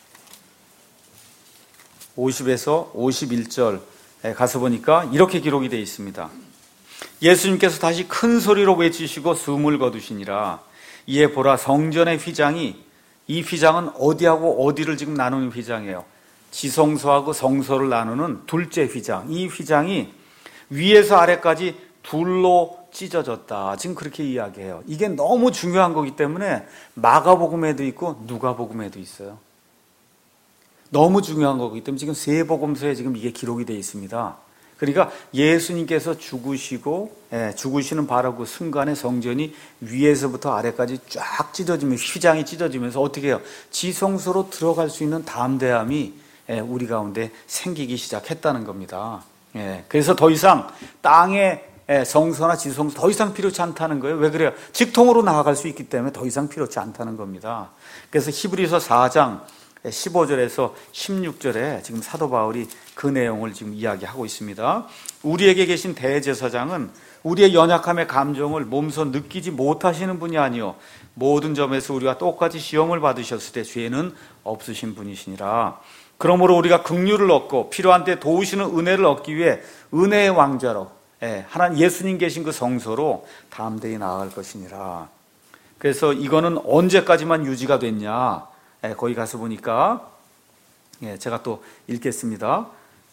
50에서 51절 가서 보니까 이렇게 기록이 되어 있습니다. 예수님께서 다시 큰 소리로 외치시고 숨을 거두시니라. 이에 보라, 성전의 휘장이, 이 휘장은 어디하고 어디를 지금 나누는 휘장이에요. 지성소하고 성소를 나누는 둘째 휘장. 이 휘장이 위에서 아래까지 둘로 찢어졌다. 지금 그렇게 이야기해요. 이게 너무 중요한 거기 때문에 마가복음에도 있고 누가복음에도 있어요. 너무 중요한 거기 때문에 지금 세 복음서에 지금 이게 기록이 되어 있습니다. 그러니까 예수님께서 죽으시는 바로 그 순간에 성전이 위에서부터 아래까지 쫙 찢어지면서 휘장이 찢어지면서 어떻게 해요? 지성소로 들어갈 수 있는 담대함이 우리 가운데 생기기 시작했다는 겁니다. 그래서 더 이상 땅의 성소나 지성소 더 이상 필요치 않다는 거예요. 왜 그래요? 직통으로 나아갈 수 있기 때문에 더 이상 필요치 않다는 겁니다. 그래서 히브리서 4장 15절에서 16절에 지금 사도 바울이 그 내용을 지금 이야기하고 있습니다. 우리에게 계신 대제사장은 우리의 연약함의 감정을 몸소 느끼지 못하시는 분이 아니요 모든 점에서 우리와 똑같이 시험을 받으셨을 때 죄는 없으신 분이시니라. 그러므로 우리가 긍휼을 얻고 필요한 때 도우시는 은혜를 얻기 위해 은혜의 왕좌로 하나님 예수님 계신 그 성소로 담대히 나아갈 것이니라. 그래서 이거는 언제까지만 유지가 됐냐? 거기 가서 보니까 제가 또 읽겠습니다.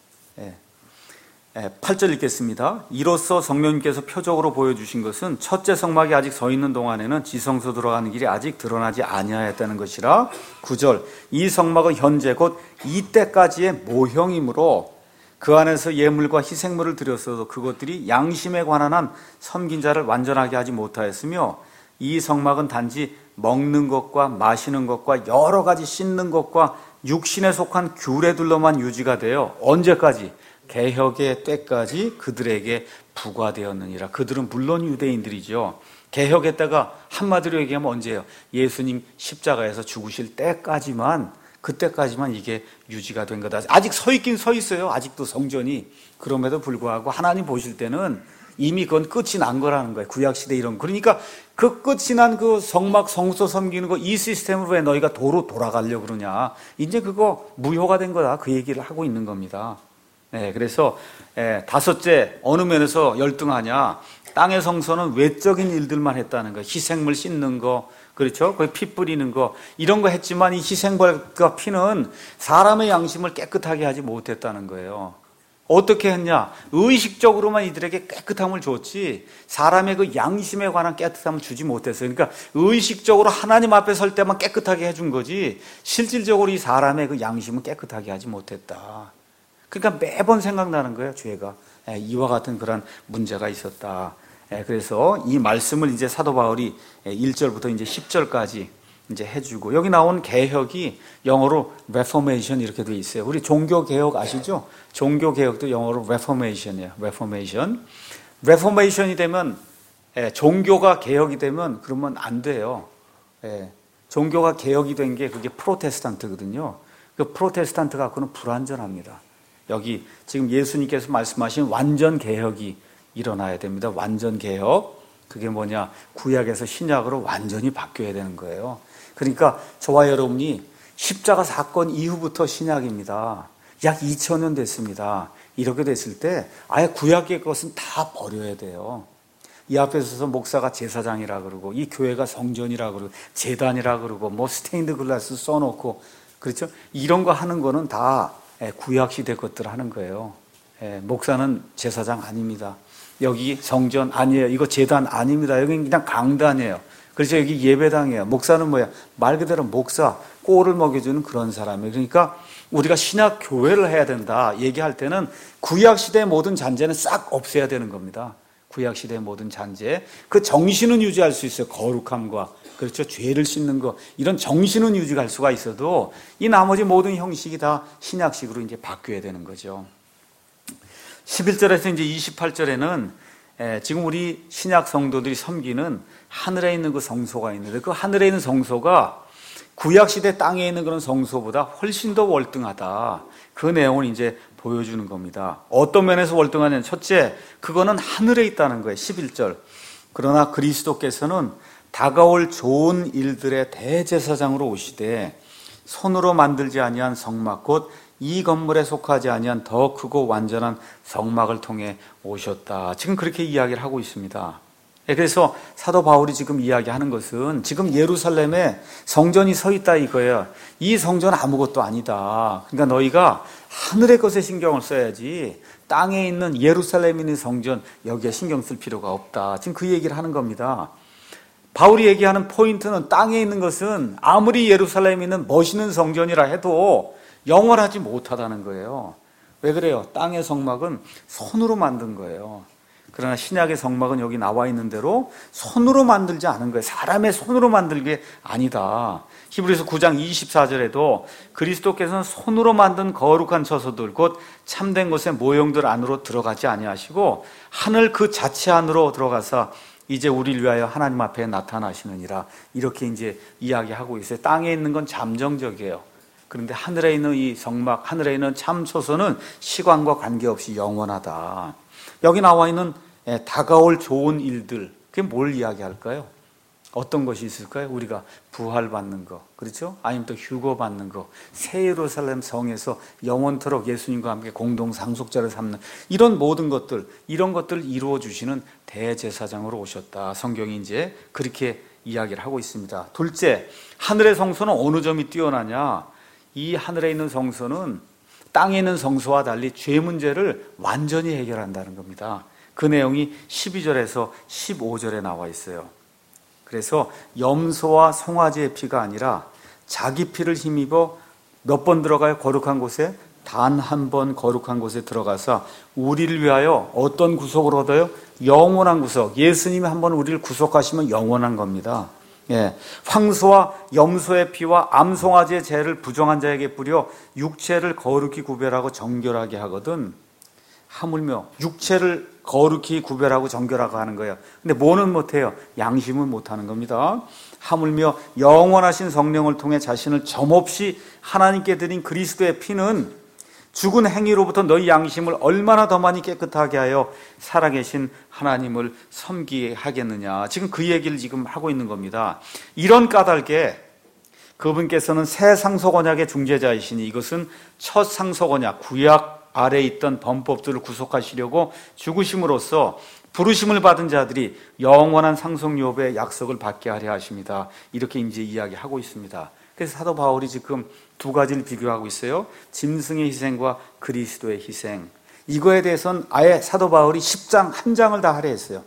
8절 읽겠습니다. 이로써 성령님께서 표적으로 보여주신 것은 첫째 성막이 아직 서 있는 동안에는 지성소 들어가는 길이 아직 드러나지 아니하였다는 것이라. 9절 이 성막은 현재 곧 이때까지의 모형이므로 그 안에서 예물과 희생물을 드렸어도 그것들이 양심에 관한 한 섬긴 자를 완전하게 하지 못하였으며 이 성막은 단지 먹는 것과 마시는 것과 여러 가지 씻는 것과 육신에 속한 규례들로만 유지가 되어 언제까지? 개혁의 때까지 그들에게 부과되었느니라. 그들은 물론 유대인들이죠. 개혁의 때가 한마디로 얘기하면 언제예요? 예수님 십자가에서 죽으실 때까지만, 그때까지만 이게 유지가 된 거다. 아직 서 있긴 서 있어요. 아직도 성전이. 그럼에도 불구하고 하나님 보실 때는 이미 그건 끝이 난 거라는 거예요. 구약시대 이런. 그러니까 그 끝이 난 그 성막 성소 섬기는 거 이 시스템으로 왜 너희가 도로 돌아가려고 그러냐. 이제 그거 무효가 된 거다. 그 얘기를 하고 있는 겁니다. 그래서 다섯째, 어느 면에서 열등하냐. 땅의 성소는 외적인 일들만 했다는 거예요. 희생물 씻는 거, 그렇죠? 거기 피 뿌리는 거, 이런 거 했지만 이 희생물과 피는 사람의 양심을 깨끗하게 하지 못했다는 거예요. 어떻게 했냐? 의식적으로만 이들에게 깨끗함을 줬지 사람의 그 양심에 관한 깨끗함을 주지 못했어요. 그러니까 의식적으로 하나님 앞에 설 때만 깨끗하게 해준 거지 실질적으로 이 사람의 그 양심은 깨끗하게 하지 못했다. 그러니까 매번 생각나는 거예요. 죄가 이와 같은 그런 문제가 있었다. 그래서 이 말씀을 이제 사도 바울이 1절부터 이제 10절까지 이제 해주고, 여기 나온 개혁이 영어로 reformation 이렇게 돼 있어요. 우리 종교 개혁 아시죠? 종교 개혁도 영어로 reformation이에요. reformation이 되면 종교가 개혁이 되면 그러면 안 돼요. 종교가 개혁이 된 게 그게 프로테스탄트거든요. 그 프로테스탄트 갖고는 불완전합니다. 여기 지금 예수님께서 말씀하신 완전 개혁이 일어나야 됩니다. 완전 개혁. 그게 뭐냐? 구약에서 신약으로 완전히 바뀌어야 되는 거예요. 그러니까 저와 여러분이 십자가 사건 이후부터 신약입니다. 약 2000년 됐습니다. 이렇게 됐을 때 아예 구약의 것은 다 버려야 돼요. 이 앞에 서서 목사가 제사장이라 그러고 이 교회가 성전이라 그러고 제단이라 그러고 뭐 스테인드 글라스 써놓고, 그렇죠? 이런 거 하는 거는 다 구약시대 것들 하는 거예요. 목사는 제사장 아닙니다. 여기 성전 아니에요. 이거 제단 아닙니다. 여기 그냥 강단이에요. 그래서 여기 예배당이에요. 목사는 뭐야? 말 그대로 목사. 꼴을 먹여주는 그런 사람이에요. 그러니까 우리가 신약 교회를 해야 된다 얘기할 때는 구약시대의 모든 잔재는 싹 없애야 되는 겁니다. 구약시대의 모든 잔재, 그 정신은 유지할 수 있어요. 거룩함과, 그렇죠, 죄를 씻는 거, 이런 정신은 유지할 수가 있어도 이 나머지 모든 형식이 다 신약식으로 이제 바뀌어야 되는 거죠. 11절에서 이제 28절에는 지금 우리 신약 성도들이 섬기는 하늘에 있는 그 성소가 있는데, 그 하늘에 있는 성소가 구약시대 땅에 있는 그런 성소보다 훨씬 더 월등하다, 그 내용을 이제 보여주는 겁니다. 어떤 면에서 월등하냐면, 첫째, 그거는 하늘에 있다는 거예요. 11절. 그러나 그리스도께서는 다가올 좋은 일들의 대제사장으로 오시되 손으로 만들지 아니한 성막, 곧 이 건물에 속하지 아니한 더 크고 완전한 성막을 통해 오셨다. 지금 그렇게 이야기를 하고 있습니다. 그래서 사도 바울이 지금 이야기하는 것은 지금 예루살렘에 성전이 서 있다 이거예요. 이 성전은 아무것도 아니다. 그러니까 너희가 하늘의 것에 신경을 써야지 땅에 있는 예루살렘에 있는 성전 여기에 신경 쓸 필요가 없다. 지금 그 얘기를 하는 겁니다. 바울이 얘기하는 포인트는 땅에 있는 것은 아무리 예루살렘에 있는 멋있는 성전이라 해도 영원하지 못하다는 거예요. 왜 그래요? 땅의 성막은 손으로 만든 거예요. 그러나 신약의 성막은 여기 나와 있는 대로 손으로 만들지 않은 거예요. 사람의 손으로 만든 게 아니다. 히브리서 9장 24절에도 그리스도께서는 손으로 만든 거룩한 처소들, 곧 참된 것의 모형들 안으로 들어가지 아니하시고 하늘 그 자체 안으로 들어가서 이제 우리를 위하여 하나님 앞에 나타나시느니라, 이렇게 이제 이야기하고 있어요. 땅에 있는 건 잠정적이에요. 그런데 하늘에 있는 이 성막, 하늘에 있는 참 처소는 시간과 관계없이 영원하다. 여기 나와 있는 다가올 좋은 일들, 그게 뭘 이야기할까요? 어떤 것이 있을까요? 우리가 부활받는 거, 그렇죠? 아니면 또 휴거받는 거, 새 예루살렘 성에서 영원토록 예수님과 함께 공동 상속자를 삼는 이런 모든 것들, 이런 것들을 이루어 주시는 대제사장으로 오셨다. 성경이 이제 그렇게 이야기를 하고 있습니다. 둘째, 하늘의 성소는 어느 점이 뛰어나냐? 이 하늘에 있는 성소는 땅에 있는 성소와 달리 죄 문제를 완전히 해결한다는 겁니다. 그 내용이 12절에서 15절에 나와 있어요. 그래서 염소와 송아지의 피가 아니라 자기 피를 힘입어 몇 번 들어가요? 거룩한 곳에? 단 한 번 거룩한 곳에 들어가서 우리를 위하여 어떤 구속을 얻어요? 영원한 구속. 예수님이 한 번 우리를 구속하시면 영원한 겁니다. 황소와 염소의 피와 암송아지의 죄를 부정한 자에게 뿌려 육체를 거룩히 구별하고 정결하게 하거든. 하물며 육체를 거룩히 구별하고 정결하게 하는 거예요. 근데 뭐는 못해요? 양심은 못하는 겁니다. 하물며 영원하신 성령을 통해 자신을 점없이 하나님께 드린 그리스도의 피는 죽은 행위로부터 너희 양심을 얼마나 더 많이 깨끗하게 하여 살아계신 하나님을 섬기게 하겠느냐. 지금 그 얘기를 지금 하고 있는 겁니다. 이런 까닭에 그분께서는 새 상속 언약의 중재자이시니 이것은 첫 상속 언약, 구약 아래에 있던 범법들을 구속하시려고 죽으심으로써 부르심을 받은 자들이 영원한 상속유업의 약속을 받게 하려 하십니다. 이렇게 이제 이야기하고 있습니다. 그래서 사도 바울이 지금 두 가지를 비교하고 있어요. 짐승의 희생과 그리스도의 희생. 이거에 대해서는 아예 사도 바울이 10장 한 장을 다 할애했어요.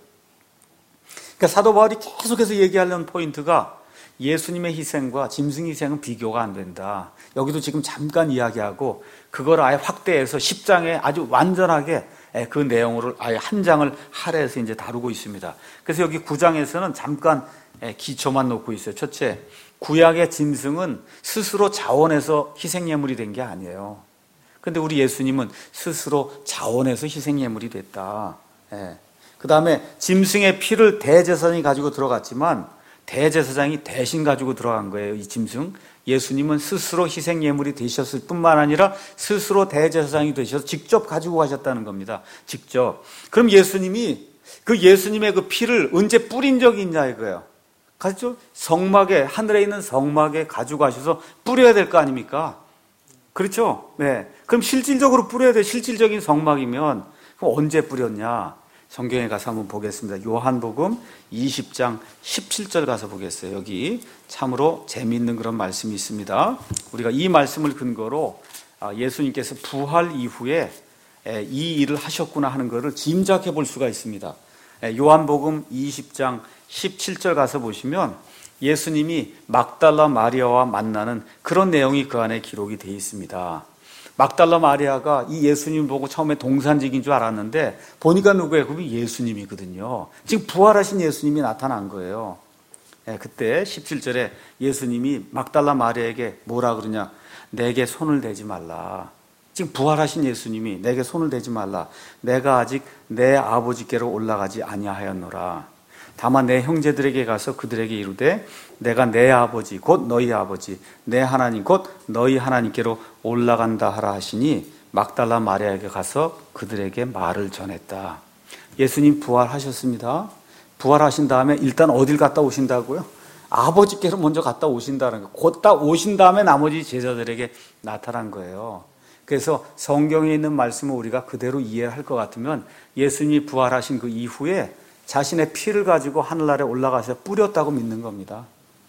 그러니까 사도 바울이 계속해서 얘기하려는 포인트가 예수님의 희생과 짐승의 희생은 비교가 안 된다. 여기도 지금 잠깐 이야기하고 그걸 아예 확대해서 10장에 아주 완전하게 그 내용을 아예 한 장을 할애해서 이제 다루고 있습니다. 그래서 여기 9장에서는 잠깐 기초만 놓고 있어요. 첫째, 구약의 짐승은 스스로 자원해서 희생예물이 된 게 아니에요. 그런데 우리 예수님은 스스로 자원해서 희생예물이 됐다. 그 다음에 짐승의 피를 대제사장이 가지고 들어갔지만 대제사장이 대신 가지고 들어간 거예요. 이 짐승. 예수님은 스스로 희생예물이 되셨을 뿐만 아니라 스스로 대제사장이 되셔서 직접 가지고 가셨다는 겁니다. 직접. 그럼 예수님이 예수님의 그 피를 언제 뿌린 적이 있냐 이거예요. 가죠? 성막에, 하늘에 있는 성막에 가지고 가셔서 뿌려야 될 거 아닙니까? 그렇죠? 네. 그럼 실질적으로 뿌려야 돼. 실질적인 성막이면 그럼 언제 뿌렸냐? 성경에 가서 한번 보겠습니다. 요한복음 20장 17절 가서 보겠어요. 여기 참으로 재미있는 그런 말씀이 있습니다. 우리가 이 말씀을 근거로 예수님께서 부활 이후에 이 일을 하셨구나 하는 것을 짐작해 볼 수가 있습니다. 요한복음 20장 17절 가서 보시면 예수님이 막달라 마리아와 만나는 그런 내용이 그 안에 기록이 되어 있습니다. 막달라 마리아가 이 예수님 보고 처음에 동산직인 줄 알았는데 보니까 누구예요? 그분이 예수님이거든요. 지금 부활하신 예수님이 나타난 거예요. 그때 17절에 예수님이 막달라 마리아에게 뭐라 그러냐? 내게 손을 대지 말라. 지금 부활하신 예수님이 내게 손을 대지 말라. 내가 아직 내 아버지께로 올라가지 아니하였노라. 다만 내 형제들에게 가서 그들에게 이르되 내가 내 아버지 곧 너희 아버지 내 하나님 곧 너희 하나님께로 올라간다 하라 하시니 막달라 마리아에게 가서 그들에게 말을 전했다. 예수님 부활하셨습니다. 부활하신 다음에 일단 어딜 갔다 오신다고요? 아버지께로 먼저 갔다 오신다는 거예요. 곧 다 오신 다음에 나머지 제자들에게 나타난 거예요. 그래서 성경에 있는 말씀을 우리가 그대로 이해할 것 같으면 예수님이 부활하신 그 이후에 자신의 피를 가지고 하늘나라에 올라가서 뿌렸다고 믿는 겁니다.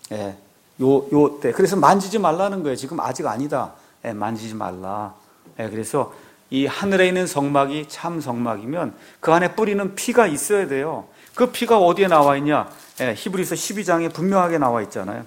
요 때. 그래서 만지지 말라는 거예요. 지금 아직 아니다. 만지지 말라. 그래서 이 하늘에 있는 성막이 참 성막이면 그 안에 뿌리는 피가 있어야 돼요. 그 피가 어디에 나와 있냐? 히브리서 12장에 분명하게 나와 있잖아요.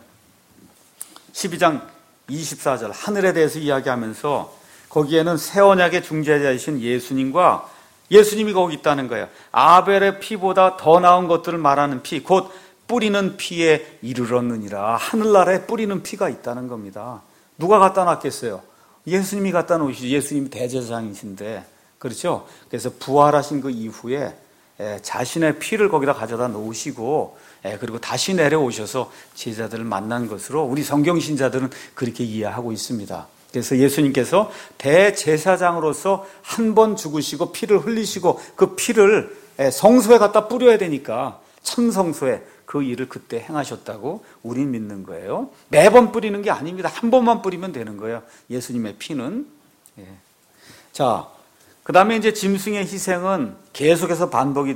12장 24절 하늘에 대해서 이야기하면서 거기에는 새 언약의 중재자이신 예수님과 예수님이 거기 있다는 거예요. 아벨의 피보다 더 나은 것들을 말하는 피, 곧 뿌리는 피에 이르렀느니라. 하늘나라에 뿌리는 피가 있다는 겁니다. 누가 갖다 놨겠어요? 예수님이 갖다 놓으시죠. 예수님이 대제사장이신데. 그렇죠? 그래서 부활하신 그 이후에 자신의 피를 거기다 가져다 놓으시고 그리고 다시 내려오셔서 제자들을 만난 것으로 우리 성경신자들은 그렇게 이해하고 있습니다. 그래서 예수님께서 대제사장으로서 한 번 죽으시고 피를 흘리시고 그 피를 성소에 갖다 뿌려야 되니까 참성소에 그 일을 그때 행하셨다고 우린 믿는 거예요. 매번 뿌리는 게 아닙니다. 한 번만 뿌리면 되는 거예요. 예수님의 피는. 자, 그 다음에 이제 짐승의 희생은 계속해서 반복이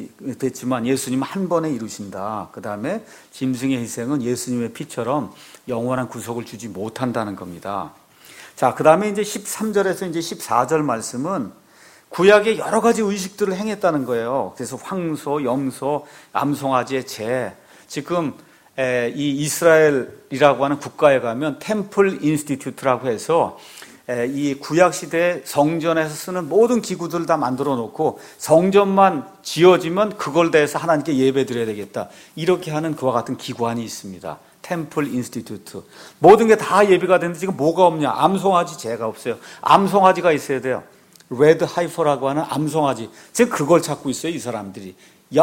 됐지만 예수님은 한 번에 이루신다. 그 다음에 짐승의 희생은 예수님의 피처럼 영원한 구속을 주지 못한다는 겁니다. 자, 그 다음에 이제 13절에서 이제 14절 말씀은 구약의 여러 가지 의식들을 행했다는 거예요. 그래서 황소, 염소, 암송아지의 제. 지금 이 이스라엘이라고 하는 국가에 가면 템플 인스티튜트라고 해서 이 구약시대 성전에서 쓰는 모든 기구들을 다 만들어 놓고 성전만 지어지면 그걸 대해서 하나님께 예배 드려야 되겠다. 이렇게 하는 그와 같은 기관이 있습니다. 템플 인스티튜트. 모든 게 다 예배가 되는데 지금 뭐가 없냐? 암송아지 제가 없어요. 암송아지가 있어야 돼요. 레드 하이퍼라고 하는 암송아지. 지금 그걸 찾고 있어요, 이 사람들이.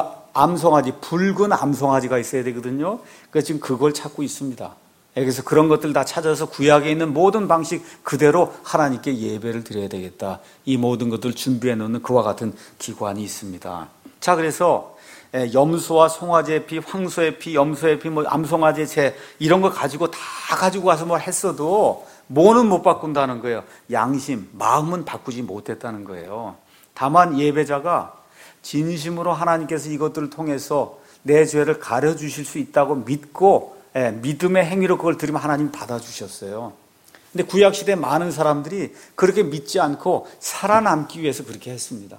암송아지, 붉은 암송아지가 있어야 되거든요. 그래서 지금 그걸 찾고 있습니다. 그래서 그런 것들 다 찾아서 구약에 있는 모든 방식 그대로 하나님께 예배를 드려야 되겠다. 이 모든 것들을 준비해 놓는 그와 같은 기관이 있습니다. 자, 그래서 염소와 송아지의 피, 황소의 피, 염소의 피, 뭐 암송아지의 재 이런 거 가지고 다 가지고 와서 뭘 했어도 뭐는 못 바꾼다는 거예요. 양심, 마음은 바꾸지 못했다는 거예요. 다만 예배자가 진심으로 하나님께서 이것들을 통해서 내 죄를 가려주실 수 있다고 믿고 믿음의 행위로 그걸 드리면 하나님 받아주셨어요. 근데 구약시대 많은 사람들이 그렇게 믿지 않고 살아남기 위해서 그렇게 했습니다.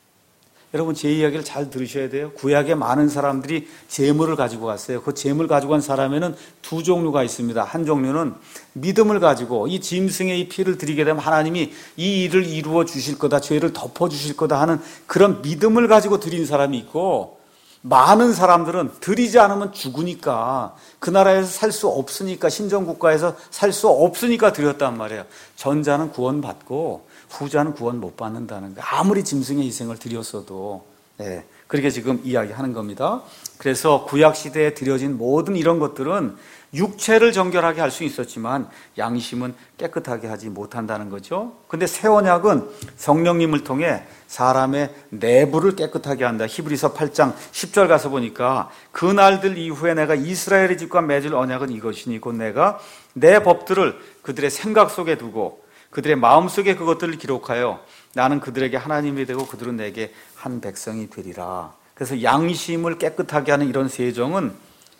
여러분 제 이야기를 잘 들으셔야 돼요. 구약에 많은 사람들이 재물을 가지고 갔어요. 그 재물 가지고 간 사람에는 두 종류가 있습니다. 한 종류는 믿음을 가지고 이 짐승의 이 피를 드리게 되면 하나님이 이 일을 이루어 주실 거다, 죄를 덮어 주실 거다 하는 그런 믿음을 가지고 드린 사람이 있고, 많은 사람들은 드리지 않으면 죽으니까, 그 나라에서 살 수 없으니까, 신정국가에서 살 수 없으니까 드렸단 말이에요. 전자는 구원받고 후자는 구원 못 받는다는 거예요. 아무리 짐승의 희생을 드렸어도. 그렇게 지금 이야기하는 겁니다. 그래서 구약시대에 드려진 모든 이런 것들은 육체를 정결하게 할 수 있었지만 양심은 깨끗하게 하지 못한다는 거죠. 근데 새 언약은 성령님을 통해 사람의 내부를 깨끗하게 한다. 히브리서 8장 10절 가서 보니까 그 날들 이후에 내가 이스라엘의 집과 맺을 언약은 이것이니 곧 내가 내 법들을 그들의 생각 속에 두고 그들의 마음속에 그것들을 기록하여 나는 그들에게 하나님이 되고 그들은 내게 한 백성이 되리라. 그래서 양심을 깨끗하게 하는 이런 세정은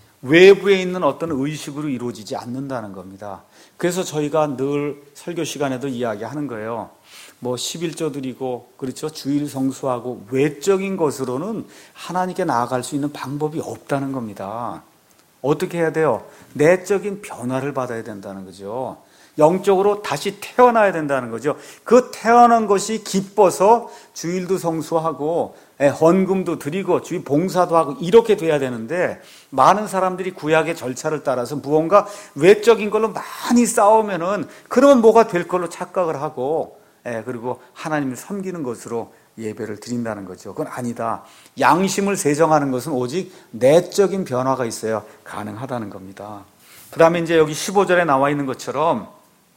외부에 있는 어떤 의식으로 이루어지지 않는다는 겁니다. 그래서 저희가 늘 설교 시간에도 이야기하는 거예요. 뭐 11조 드리고 그렇죠, 주일 성수하고 외적인 것으로는 하나님께 나아갈 수 있는 방법이 없다는 겁니다. 어떻게 해야 돼요? 내적인 변화를 받아야 된다는 거죠. 영적으로 다시 태어나야 된다는 거죠. 그 태어난 것이 기뻐서 주일도 성수하고 헌금도 드리고 주일 봉사도 하고 이렇게 돼야 되는데, 많은 사람들이 구약의 절차를 따라서 무언가 외적인 걸로 많이 싸우면은 그러면 뭐가 될 걸로 착각을 하고, 그리고 하나님을 섬기는 것으로 예배를 드린다는 거죠. 그건 아니다. 양심을 세정하는 것은 오직 내적인 변화가 있어야 가능하다는 겁니다. 그 다음에 이제 여기 15절에 나와 있는 것처럼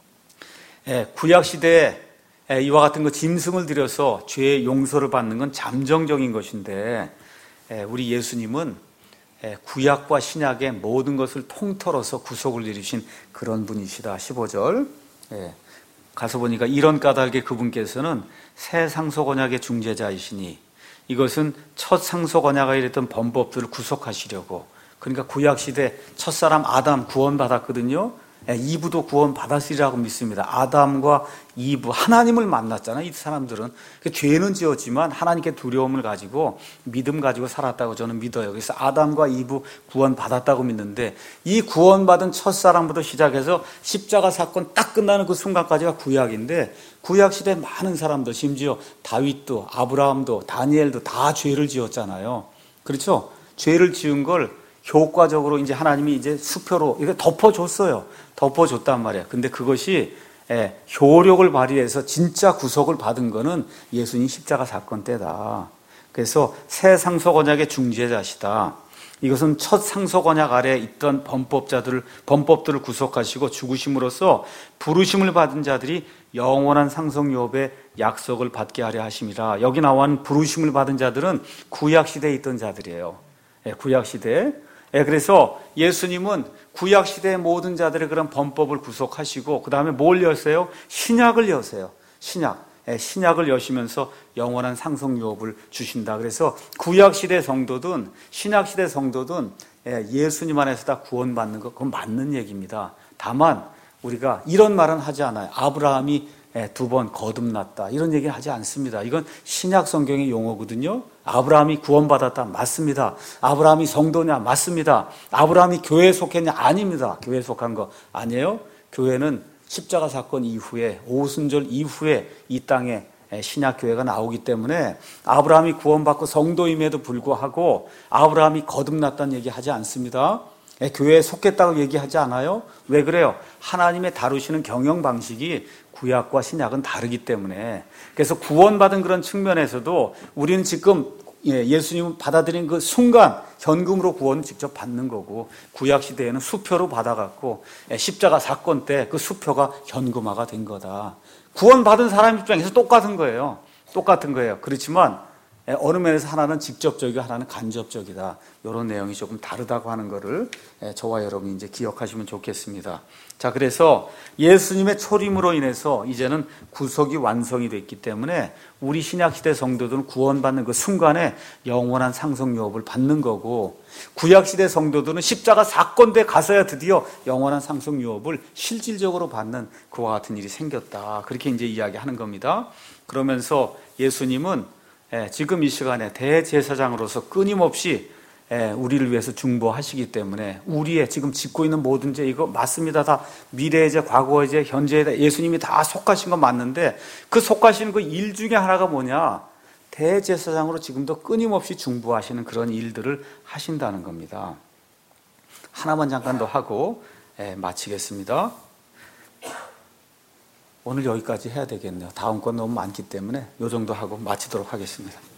구약시대에 이와 같은 거 짐승을 들여서 죄의 용서를 받는 건 잠정적인 것인데, 우리 예수님은 구약과 신약의 모든 것을 통틀어서 구속을 이루신 그런 분이시다. 15절 가서 보니까 이런 까닭에 그분께서는 새 상속 언약의 중재자이시니, 이것은 첫 상속 언약에 이랬던 범법들을 구속하시려고. 그러니까 구약시대 첫사람 아담 구원받았거든요. 이브도 구원받았으리라고 믿습니다. 아담과 이브, 하나님을 만났잖아요. 이 사람들은 죄는 지었지만 하나님께 두려움을 가지고 믿음 가지고 살았다고 저는 믿어요. 그래서 아담과 이브 구원받았다고 믿는데, 이 구원받은 첫사람부터 시작해서 십자가 사건 딱 끝나는 그 순간까지가 구약인데, 구약시대 많은 사람들, 심지어 다윗도 아브라함도 다니엘도 다 죄를 지었잖아요. 그렇죠? 죄를 지은 걸 효과적으로 이제 하나님이 이제 수표로 이렇게 덮어줬어요. 덮어줬단 말이에요. 근데 그것이 효력을 발휘해서 진짜 구속을 받은 거는 예수님 십자가 사건 때다. 그래서 새 상속 언약의 중재자시다. 이것은 첫 상속 언약 아래에 있던 범법들을 구속하시고 죽으심으로써 부르심을 받은 자들이 영원한 상속 유업의 약속을 받게 하려 하심이라. 여기 나온 부르심을 받은 자들은 구약시대에 있던 자들이에요. 구약시대에. 그래서 예수님은 구약시대의 모든 자들의 그런 범법을 구속하시고, 그 다음에 뭘 여세요? 신약을 여세요. 신약을 여시면서 영원한 상속 유업을 주신다. 그래서 구약시대 성도든 신약시대 성도든 예수님 안에서 다 구원받는 것, 그건 맞는 얘기입니다. 다만 우리가 이런 말은 하지 않아요. 아브라함이 2번 거듭났다, 이런 얘기는 하지 않습니다. 이건 신약 성경의 용어거든요. 아브라함이 구원받았다, 맞습니다. 아브라함이 성도냐, 맞습니다. 아브라함이 교회에 속했냐, 아닙니다. 교회에 속한 거 아니에요. 교회는 십자가 사건 이후에, 오순절 이후에 이 땅에 신약 교회가 나오기 때문에 아브라함이 구원받고 성도임에도 불구하고 아브라함이 거듭났다는 얘기 하지 않습니다. 교회에 속했다고 얘기하지 않아요. 왜 그래요? 하나님의 다루시는 경영 방식이 구약과 신약은 다르기 때문에. 그래서 구원받은 그런 측면에서도 우리는 지금 예수님을 받아들인 그 순간 현금으로 구원을 직접 받는 거고, 구약 시대에는 수표로 받아갖고 십자가 사건 때 그 수표가 현금화가 된 거다. 구원받은 사람 입장에서 똑같은 거예요. 그렇지만 어느 면에서 하나는 직접적이고 하나는 간접적이다. 이런 내용이 조금 다르다고 하는 것을 저와 여러분이 이제 기억하시면 좋겠습니다. 자, 그래서 예수님의 초림으로 인해서 이제는 구속이 완성이 됐기 때문에 우리 신약시대 성도들은 구원받는 그 순간에 영원한 상속 유업을 받는 거고, 구약시대 성도들은 십자가 사건 때 가서야 드디어 영원한 상속 유업을 실질적으로 받는 그와 같은 일이 생겼다. 그렇게 이제 이야기하는 겁니다. 그러면서 예수님은 지금 이 시간에 대제사장으로서 끊임없이 우리를 위해서 중보하시기 때문에 우리의 지금 짓고 있는 모든 죄, 이거 맞습니다. 다 미래의 죄, 과거의 죄, 현재의 죄, 예수님이 다 속하신 건 맞는데, 그 속하시는 그 일 중에 하나가 뭐냐? 대제사장으로 지금도 끊임없이 중보하시는 그런 일들을 하신다는 겁니다. 하나만 잠깐 더 하고 마치겠습니다. 오늘 여기까지 해야 되겠네요. 다음 건 너무 많기 때문에 이 정도 하고 마치도록 하겠습니다.